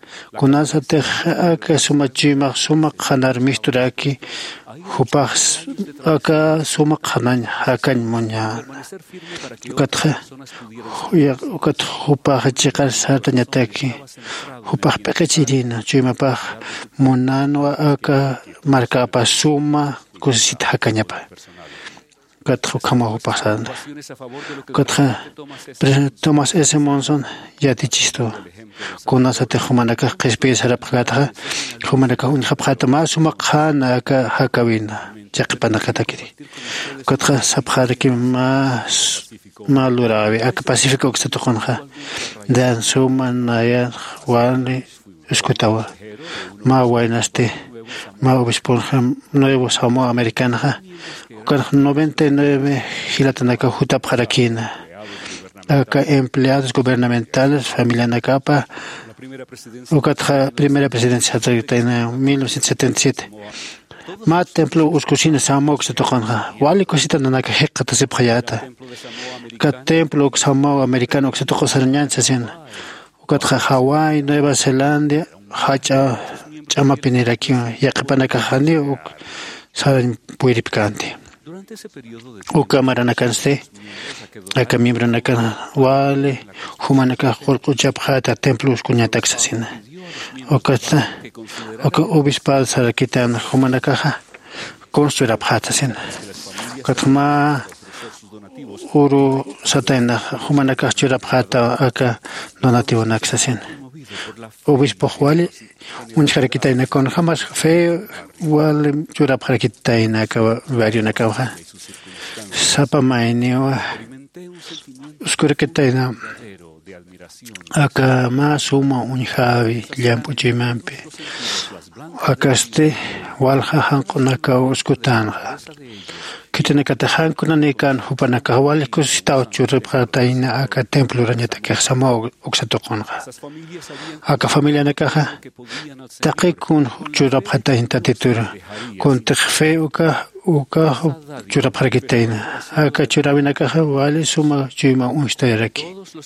kunasatej aka sumachima sumaq qanar misturaki hupas aka sumaq qanan hakan munya ukatja ukat hupaj chiqar sartañataki hupaj peqechirina chimapaj munanwa aka markapa suma kusita hakañapa Katja Kamaho pasando. Katja Thomas S. Monson ya dichisto. Kunasate Humanaka Kespes Rapkata, Humanaka Unhapatama, Sumakana Hakawina, Japanakatakiri. Katja Saphariki Maluravi, Ak Pacific Oxatokonha, Dan Suman Naya, Wani, Escutawa, Ma Wainaste, Ma Obispurham, Nuevo Samo Americana. noventa y nueve Gilatanaka Jutap Harakina. Acá empleados gubernamentales, familia Nakapa. Ukatja, primera presidencia en mil novecientos setenta y siete. Ma templo Uskusina Samok Satokonja. Wali Cosita Nanaka Hekata Sepayata. Ka templo Samo americano Xatoko Sarñan Sasin. Ukatja Hawaii, Nueva Zelanda, Hacha Chama Piniraki, Yakipanaka Hani, Saran Puiripicante. Uka maranakanste, aka miembro nakan wale, humanaka holkuchapjata templos kuñataxasina. Okata, oka obispal sarakitan humanakaja, construirapjatasina. Katma uru satena humanaka churapjata aka donativo naxasina. Obispo wale, un jarakitaina con jamás fe wale churapjarakitaina ka vario nakaja. Sapa mainewa uskurakitaina aka ma suma un javi llampu chimampe akaste walja hankunaka uskutanja kitinaka hankunanikan hupanaka wale kusitao churapjataina aka templo rañata que samo uksatokonja aka familia nakaja taqikun churapjataina tatitura con tejfe uka uka churapjarkitaina aka churabinakaja wale suma chima unstayaraki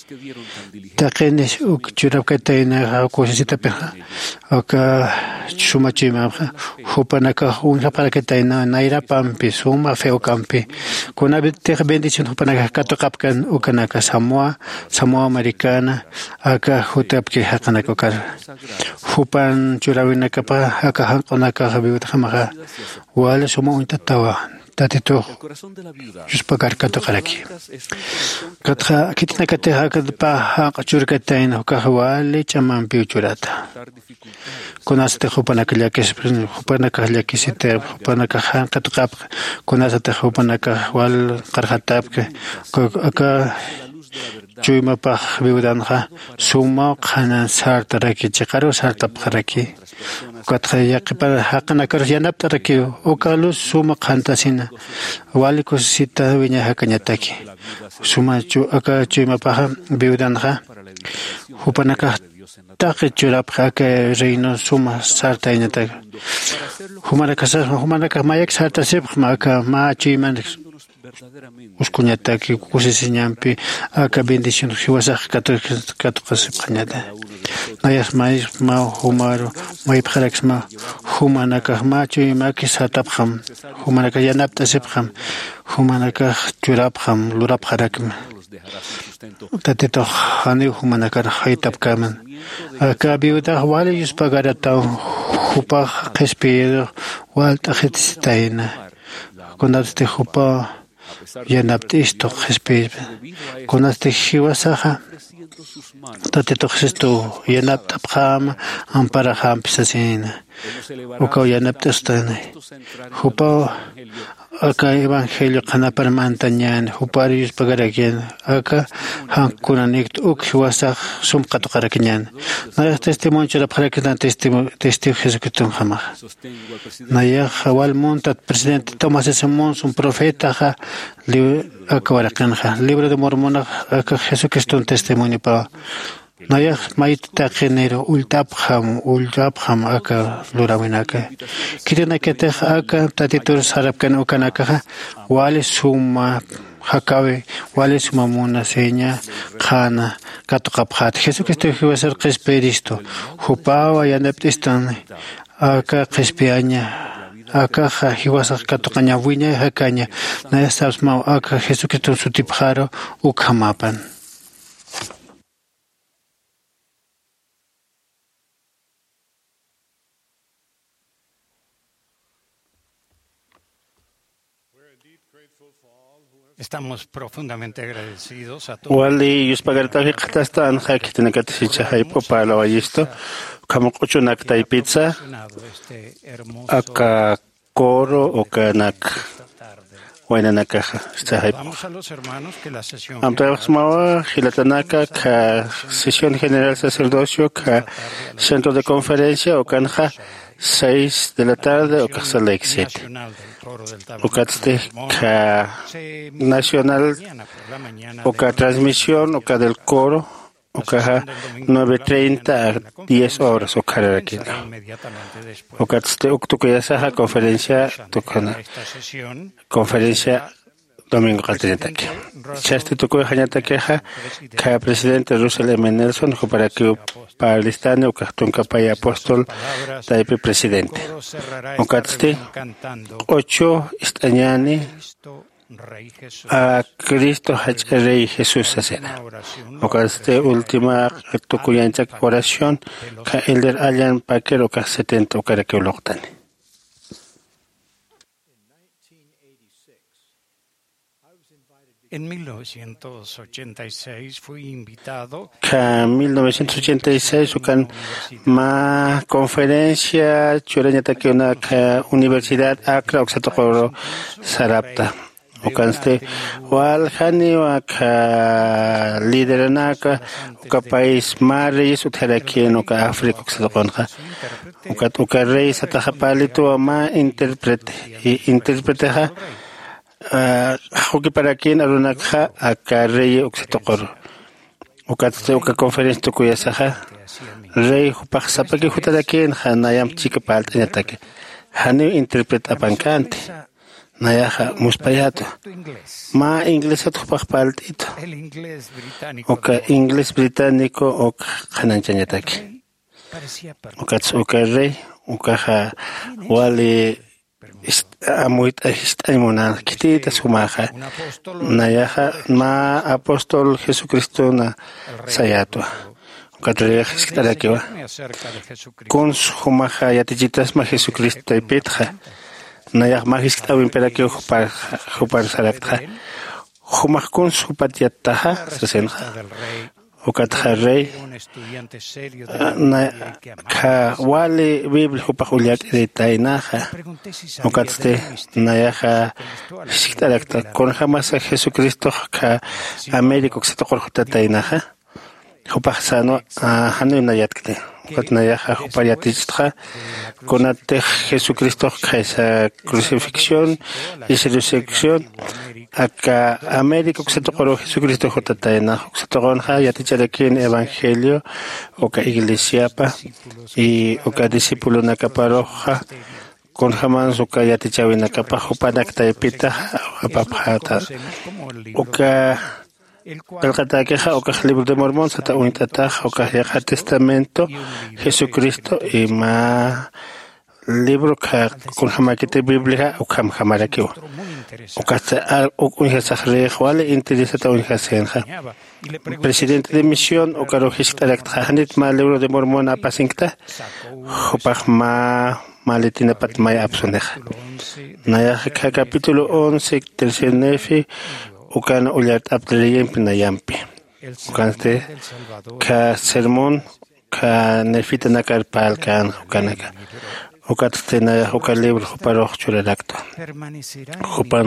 taqenes uk churapkataina kusita peja aka suma chima hupanaka unjapjarkitaina naira pampi suma feo campi con abite bendición hupanaka katokapkan ukanaka Samoa Samoa americana aka hutapki hakanaka kar hupan churabinakapa aka hanqonaka habiutjamaja wale suma untatawa tatito juspagar katokaraki katja kitinakate hakadpa haqachurkataina hukahwale chamampi churata kunaste hupanaka llakis hupanaka llakisite hupanaka hanqatqap kunasate hupanaka wal qarhatapke aka Chuimapaj viudanja suma qanan sartaraki chiqaro sartapjaraki katja yaqipa haqanakar yanaptaraki ukalus suma qantasina wali kusita wiña hakañataki suma chu aka chuimapaj viudanja hupanaka taqi churapja aka reino suma sartañataki humanaka humanaka mayak sartasipja aka ma chuiman uskuñataki kusisiñampi aka bendición hiwasaq katuqasipqañata nayas mais ma humaro maypqaraksma humanaka machu imaki satapqam humanaka yanaptasipqam humanaka churapqam lurapqarakma tatito hani humanaka haytapkaman aka biuta wale yuspagarata hupa qespido walta khitstaina kunaste hupa yanaptisto qespid kunaste hiwasaja tatito gesto yanaptapqam ampara hampisasina uka yanaptastana hupa aka evangelio qanapar mantañan huparius pagarakian aka hankunanik uk hiwasaq sumqatuqarakiñan naya testimonio churapqarakitan testigo testigo Jesucristo jamás naya hawal montat presidente Thomas S. Monson profeta ja aka waraqanja libro de Mormona aka Jesucristo testimonio pa naya maita genero ultapjam ultapjam aka lurawinaka kirinakete aka tatitur sarapkan ukanaka wale suma Hakabe, wale sumamuna seña, Jana, Gato Kaphat, Jesucristo iba a ser Crisperisto, Jupawa y Aneptistan, Aka Crispiaña, Aka Jiwasa Katocaña, Wiña y Hacaña, Naya Sabsmau, Aka Jesucristo su tipjaro, Ukamapan. Estamos profundamente agradecidos a todos. Wali yuspagarta hikasta anja kitinakati sicha haipo para wayisto kamukuchu nakta pizza aka coro o kanak waina nakaja sta haipo. Vamos a los hermanos que la sesión Amtraxmawa hilatanaka ka sesión general sacerdocio ka centro de conferencia o kanja seis de la tarde o casa la siete. Ucaste ka nacional o ka transmisión o ka del coro o ka nueve treinta a diez horas o ka aquí. Ucaste uktukuyasa conferencia tukana conferencia domingo katrinataki. Chaste tukuy hañatakeja ka presidente Russell M. Nelson para que Palestine o Tunca apóstol Taipe presidente. Ucaste ocho estañani a Cristo Rey Jesús Acena. Ucaste última tukuyancha oración ka elder Allan Packer o ka setenta o ka que uloctani. En mil novecientos ochenta y seis fui invitado en mil novecientos ochenta y seis ukan ma conferencia churañata que una universidad Accra oxatokoro sarapta ukanste wal hani waka lideranaka uka país maris utharakien uka África oxatokonja ukat uka rey satajapalito ma interprete interpreteja Hoki para quien arunakha aka rey oxitokoro. Ukatste uka conferencia tukuyasaha. Rey hupaq sapaki hutarakin hanayam chika paltañatake. Hani interpreta pancante. Nayaha muspayato. Ma inglesat hupaq paltito. Uka inglés británico uka hananchañatake. Ukats uka rey uka wali amuit aimuna kitita sumaja nayaja ma apóstol Jesucristo na sayato katreja skitarakiwa kun sumaja yatijitas ma Jesucristo ipetja nayaj ma skitawin perakio par par sarakta humaj kun supatiataja sesenja ukatja rey na ka wali biblia hupaq ullak editainaja ukatste nayaja siktarakta kon jamasa Jesucristo ka América oxatoqorjutatainaja hupaq sano hanu nayatkte ukat nayaja hupayatistja konate Jesucristo ka esa crucifixión y resurrección acá América oxatoqoro Jesucristo jotataina oxatoqonja yaticharakin evangelio oka iglesiapa y oka discípulo nakaparoja con jamás oka yatichawina kapa hupanakta epita apapata oka el katakeja oka libro de Mormón sata unitataja oka yaja testamento Jesucristo y ma libro ka con jamakete biblia o kam jamarakiwa o kasta al o unja sahre wale interesa ta unja senja presidente de misión o karo histarak hanit ma libro de Mormón apasinkta hopach ma maletina patmaya apsoneja naya ka capítulo once tercer nefi o kana ulat apteleyem pinayampi o kanste ka sermón ka nefita nakar palkan o kanaka Ukatstena uka libro para churadacto. Upan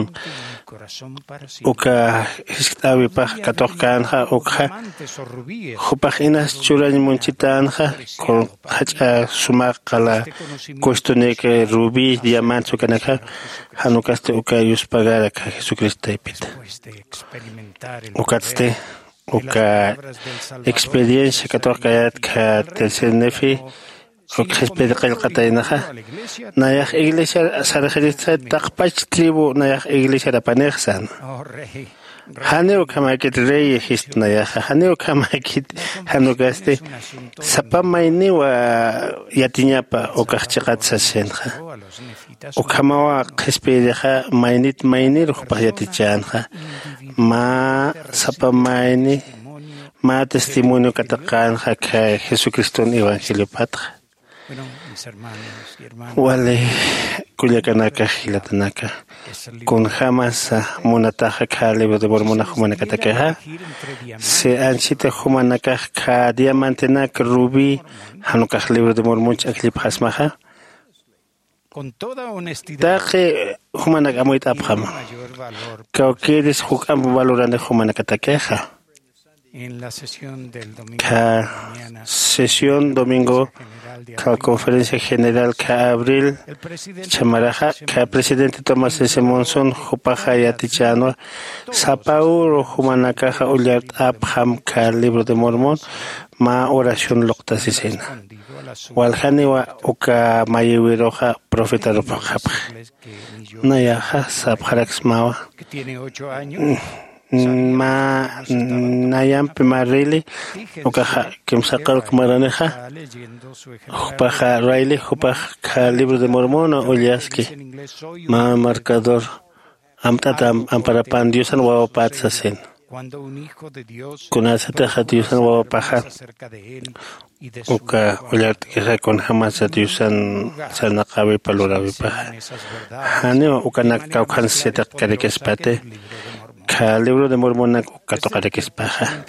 uka histawi pa katokanja uka upahinas churan munchitanja con hacha sumakala kostoneke rubi diamante ukanaka hanukaste uka yuspagara ka Jesucristo ipita. Ukatste uka experiencia katokayat ka tercer nefi Okesped qalqatainaja nayaj iglesia sarjirita taqpach tribu nayaj iglesia rapanexsan Haneo kamakit rey histnaya, haneo kamakit hanugaste, sapamaini wa yatiñapa okachikatsashenja. Okamawa kespireja mainit mainir yatichanja. Ma sapamaini, ma testimonio katakanja que Jesucristo en Evangelio Patra. Wale kuyakanaka hilatanaka con jamás monataja ka libro de mormona humanakataka se anchita humanaka ka diamantenak rubi hanuka libro de mormonch aklip hasmaja con toda honestidad taje humanaka amoit abham ka quieres hukam valorande humanakataka en la sesión del domingo ka sesión domingo la conferencia general ka abril chamaraja ka presidente Tomás S. Monson jupaja yatichano sapau humanaka ulyart abham ka libro de Mormón ma oración loctasisena walhani wa uka mayewiroja profeta ropajap nayaja sabharax mawa que tiene ocho años ma nayam pimarili ukaja kimsakal kumaraneja jupaja raili jupaja libro de Mormón o ulyaski ma marcador amtata amparapan diosan wawapatsasen cuando un hijo de Dios kunasata diosan wawapaja uka ulyart kisa con jamás diosan sanakawi palurawi paja haneo ukanak kaukan setak karikespate ka libro de Mormón katokarekespaja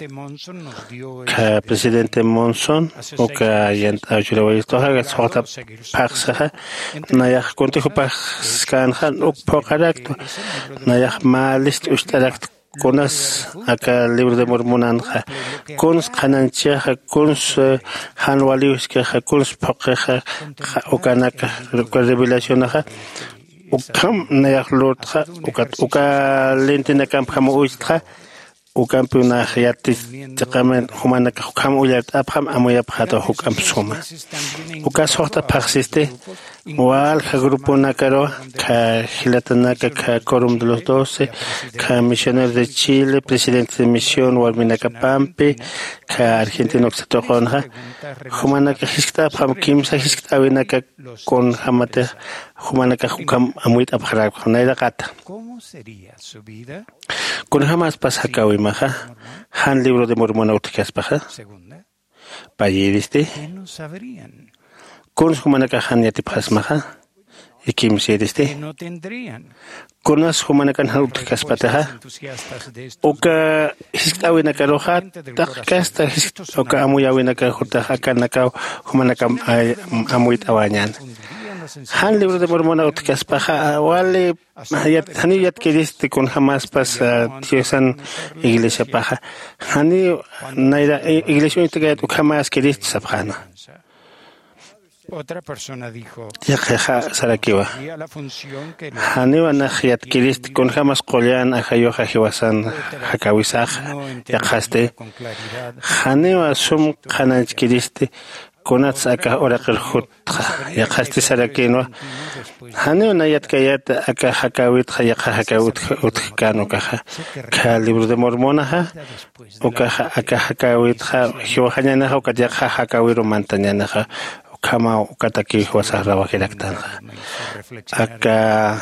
ka presidente Monson o ka yant ajurawisto haga sota paksaja nayak konti hupak skanhan uk pokarakto nayak malist ustarakt konas aka libro de Mormón anja kons kanancha kons hanwalius ka kons pokaja o kanaka revelación aja ukam nayak lotja ukat uka lentina kamp kama uistja ukam puna yati takamen humana kam uyat abham amoya phata hukam suma uka sorta persiste wal grupo nakaro ka hilatana ka quórum de los doce ka misioneros de Chile presidente de misión walminaka pampe ka argentino xatojonja humana ka hiskta abham kimsa hiskta winaka con hamate humanaka hukam amuit abhara naida kata ¿cómo sería su vida? Con jamás pasa kawimaja han libro de Mormón utikas paja Segunda, payiriste ¿qué no sabrían? con humanaka han yatipjas maja ikim ¿Qué siriste no tendrían? con as humanaka han utikas pataja Entusiastas de esto. oka hiskawina karoja takasta oka amuyawina ka hutaja kanaka humanaka amuit awanyan han libro de Mormón utikas paja wale hayat hani yat kiriste con jamás pasa tiosan iglesia paja hani naira iglesia integrat jamás kiriste sabhana Otra persona dijo, ya jaja sarakiwa "Y a la función que le hani wana hayat kiriste con jamás qolyan ahayo hajiwasan hakawisaj ya khaste con claridad hani wa sum khanach kiriste konats aka oraqil hut ya khaste sarakino hani wana yat kayat aka hakawit khayqa hakawit utkano kaha ka libro de Mormón ha oka aka hakawit kha hiwahanyana ha oka ya hakawiro mantañana ha kama ukataki wasahra wakiraktan aka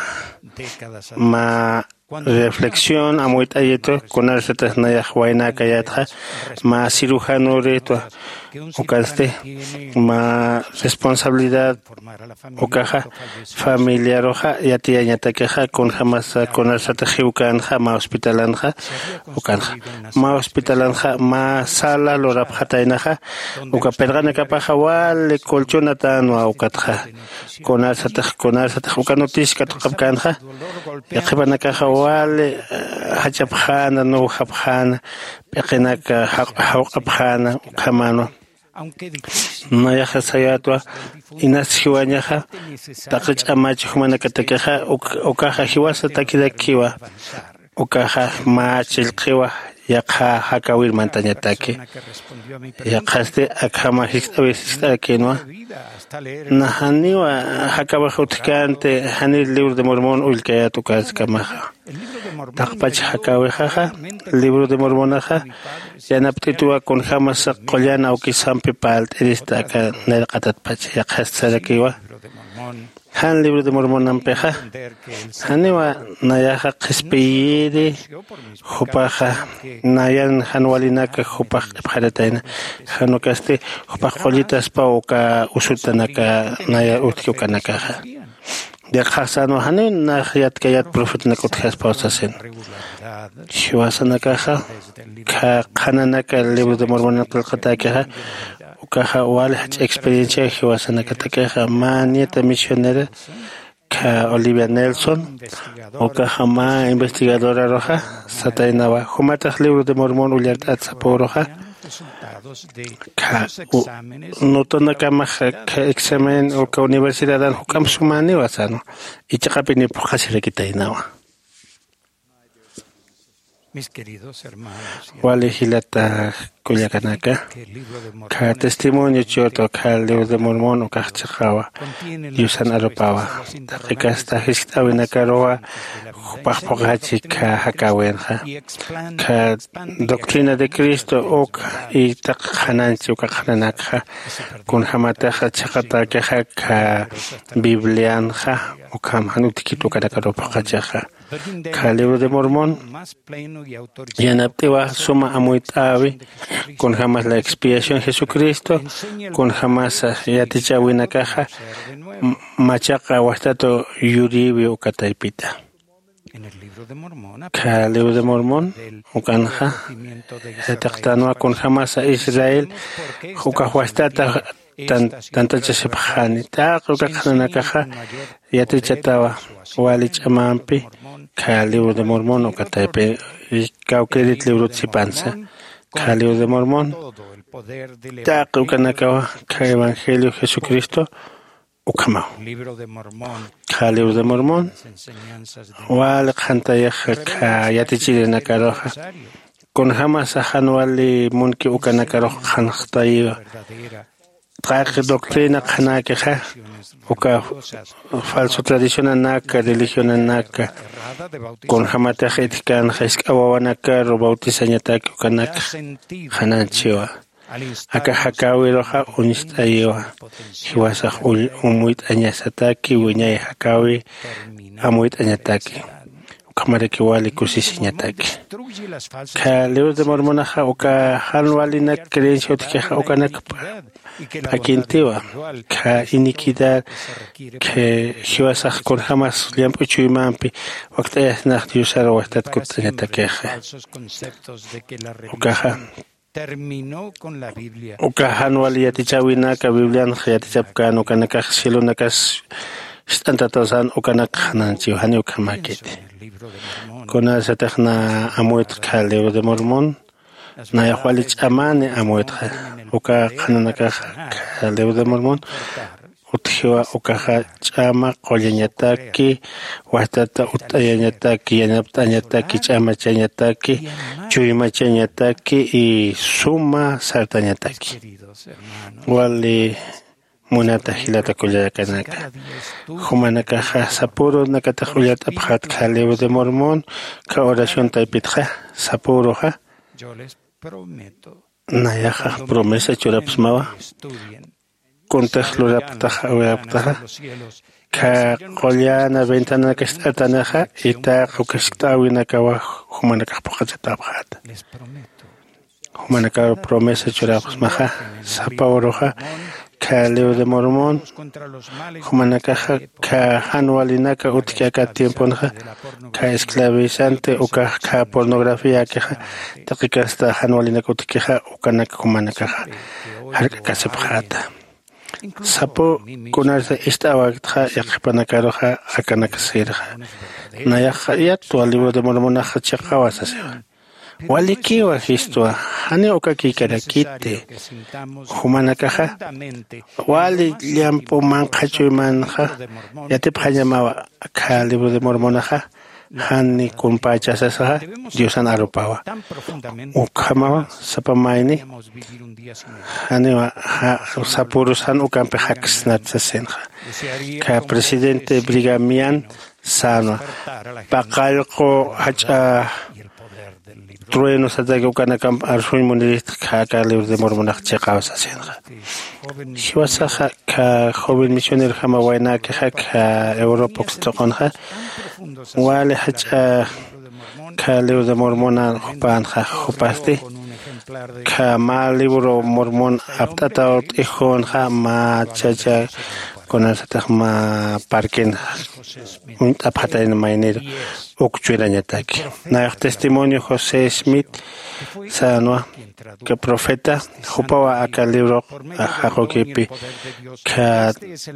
ma reflexión amuit ayeto konar setas naya huayna kayatja ma cirujano reto okaste ma responsabilidad okaja familiar oja yati añatakeja con jamás konar satajiukanja ma hospitalanja okanja ma hospitalanja ma sala lorapjatainaja oka pergana kapaja wale colchonatan wa okatja konar sataj konar sataj okanotis katokapkanja yaqibanakaja wale hachapjana no hapjana peqenaka hawqapjana kamano no yaja sayatwa inashiwañaja taqich amachi humanakatakeja okaja hiwasa takidakiwa okaja machilqiwa yaqa hakawir mantañataki yaqaste akama hixtawisista kenwa nahaniwa hakawa hutkante hanil libro de Mormón ulkayatu kaskamaja taqpach hakawi jaja libro de Mormonaja yanaptitua con jamas qollana ukisampi palt erista ka nerqatatpach yaqastarakiwa han libro de Mormón peja haniwa nayaja qespiyiri hupaja nayan hanwalinaka hupaj bharataina hanokaste hupaj qollitas pauka usutanaka naya utkiukanaka de khasano hanin nahiyat kayat profet nakut khas pausasen shiwasanaka ka khananaka libro de Mormón qalqataka ukaha walhach experiencia shiwasanaka taka manieta misionera ka Olivia Nelson ukaha ma investigadora roja satainawa humataq libro de Mormón ullartat saporoja ka notonaka maja ka examen o ka universidad an hukam sumani wasano ichaqapini puqasirikitainawa Mis queridos hermanos, wali hilata kullakanaka ka testimonio choto ka libro de Mormón o ka chaqawa yusan aropawa takasta histawinaka roa hupaqpuqachi ka hakawenja ka doctrina de Cristo ok y taqhananchi uka qhananaka kun hamataja chaqataka ka biblianja ukam hanutikitu kanaka ropaqachaja ka libro de Mormón yanaptiwa suma amuitawi con jamás la expiación Jesucristo con jamás yatichawinakaja machaqa wastato yuribi ukataipita ka libro de Mormón ukanja taqtanwa con jamás Israel uka wastata tan tantacha sepjani taq ukaqanakaja yatichatawa walich amampi ka libro de Mormón ukataipe kaukerit libro tsipansa ka libro de Mormón taq ukanakawa ka evangelio Jesucristo ukamao ka libro de Mormón wal qhantayaja ka yatichirinakaroja con jamás hanwali munki ukanakaroja qhanqtayiwa taq doctrina qhanakeja uka falso tradición anaka religión anaka con jamata jetikan jeskawawanaka ro bautizañataki ukanaka hananchiwa aka hakawiroja unistayiwa hiwasaq umuit añasataki wiñay hakawi amuit añataki ukamariki wali kusisiñataki ka libro de Mormonaja uka hanwalina creencia utikeja ukanaka Paquintiwa, ka iniquidad, que hiwasaq con jamás liampu chuymanpi, waqtayas naqti usara wastat kutanyatakeja. Ukaja. Ukahan wali yatichawinaka Biblian yatichapkan ukanaka silunakas istantatosan ukanak hananchiw hani ukamakiti. Kuna sataqna amuit ka libro de Mormón, na yaqwalich amane amuit uka qhananaka ka libro de Mormón uthiwa ukaja ch'ama qollañataki wastata utayañataki yanaptañataki ch'amachañataki chuymachañataki y suma sartañataki wali munata hilata kullakanaka humanakaja sapuro nakata hullata phat ka libro de Mormón ka oración taipitja sapuroja nayaja promesa churapsmawa contextluraptaja uraptaja ka qollana ventana kastatanaja ita qukashtawinakawa humanakaqpuqachatabjata humanaka promesa churapsmaja sapauroja ka libro de Mormón humanakaja ka hanwalinaka utkiaka tiemponja ka esclavizante uka ka pornografía keja taqikasta hanwalinaka utkiha ukanaka humanakaja harkakasapjata sapo kunarsa istawaqtja yaqpanakaroja akanakasirja nayaja yatwa libro de Mormonaja chaqawasasiwa walikiwa histwa hani ukakikarakite humanakaja wali liampo manqachuymanja yatiphañamawa ka libro de Mormonaja Hani kumpachasasa Diosan arupawa. Ukama sapamaini. Hani sapurusan ukampe haksnatsasenja. Ka presidente Brigamian Sanwa. Pakalko hacha trueno satake ukana kam arsuin munit ka libro de mormonak chekausa senja. Hiwasa ka joven misionero hamawaina que ka Europa tokonja. Wale hacha ka libro de mormona panja hopaste. Ka ma libro mormon aptata ihon ha ma chacha con esa ma parken un tapata en mainero okchuirañataki. Na testimonio José Smith sanwa que profeta jupawa aka libro ajokipi ka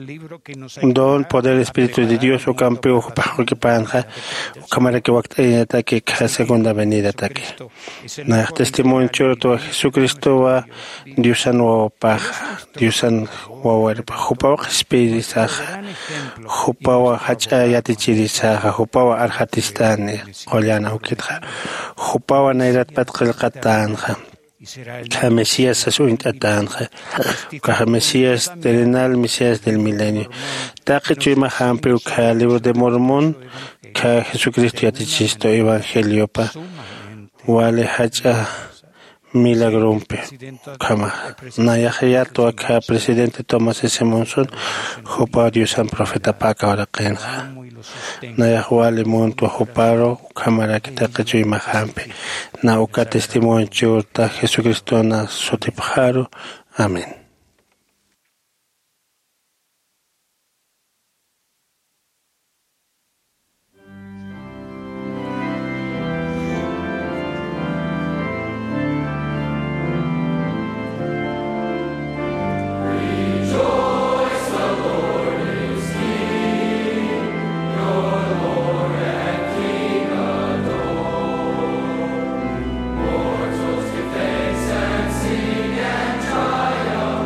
don poder espíritu de Dios o campeo jupajo que panja cámara que waktañataki ka segunda venida taki. Na testimonio chorto Jesucristo wa Diosan wa paja Diosan wa werpa jupawa espíritu saja jupawa hacha yatichiri saja jupawa arhatistani qollana ukitja jupawa nairat patqil qatanja ka Mesías asuint atanja ka Mesías terrenal Mesías del milenio taqi chuma hampeu ka libro de Mormón ka Jesucristo yatichisto evangelio pa wale hacha milagrompe kama nayahayato acá presidente Thomas S. Monson jupa Diosan profeta paka ora qenja nayahuale monto juparo cámara que te cacho imahampe na uka testimonio churta Jesucristo na sotipajaro amén. Mortals give thanks and sing and triumph.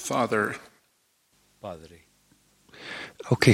Father. Padre, Okay.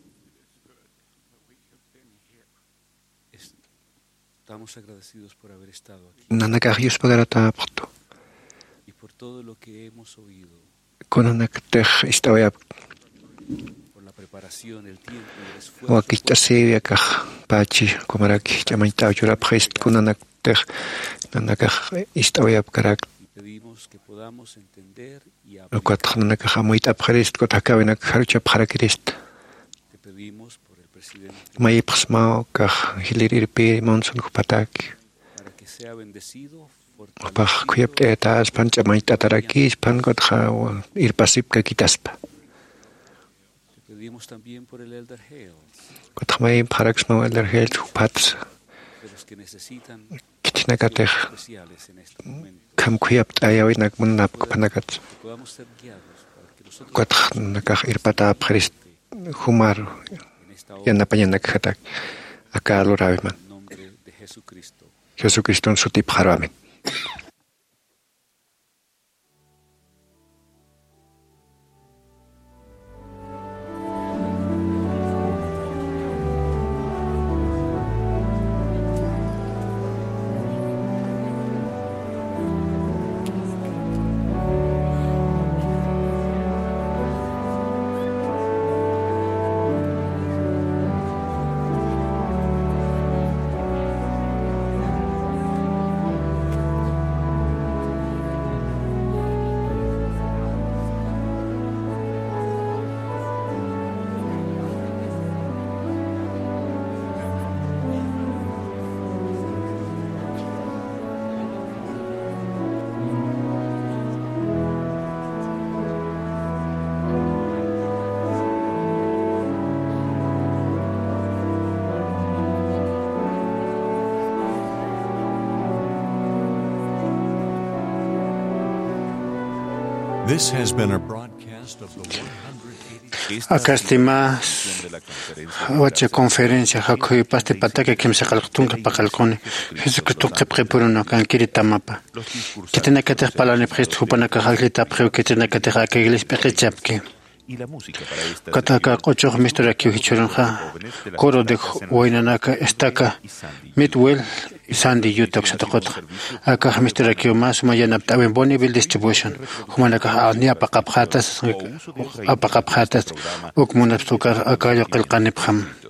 estamos agradecidos por haber estado aquí Nanakah yuspagaratapqtu. y por todo lo que hemos oído, Kunanakateh istawayap por la preparación, el tiempo y el esfuerzo. wakihtasewiyakah pachi kumaraki chamaitawchurapqist kunanakteh nanakah istawayap karak Y pedimos que podamos entender y aplicar. ukwatq nanakah amuitapqarist kuthakawinak haruchapqarakirist Te pedimos por el presidente mayipqsmao kah hiliriripi monson kupataki para que sea bendecido, Pah fortalecido. kuyapt'etas pan ch'amayt'atarakis pan kutqa irpasipka kitaspa. Te pedimos también por el Elder Hales, Kutqa may p'araksmaw elergel hupats de los que necesitan kichinakatej especiales en este momento. kam kuyapt'ayawinak munapqpanakat Que podamos ser guiados para que nosotros kutqa nakaj irpatapqarist humar en esta obra, yanapayanakhatak akalurawiman en nombre de Jesucristo. Jesucriston sutipqarwamin. This has been a broadcast of the one hundred eighty. Acá estima otra conferencia hakuy paste pataka kimsa qalqtunqa paqalquni Jesucristo qipqipuruna kan kiritamapa kitena kataq palani priest hupana ka halita priu kitena kataq akiglis peqichapki kataka qochoq misturaki hichurunqa coro de wainanaka estaca midwell Sandy Utah sataqotqa akaq misturaki mas mayanapta en Bonneville distribution humanaka ni apaqapqatas apaqapqatas ukmunapstuka akayo qilqanipqam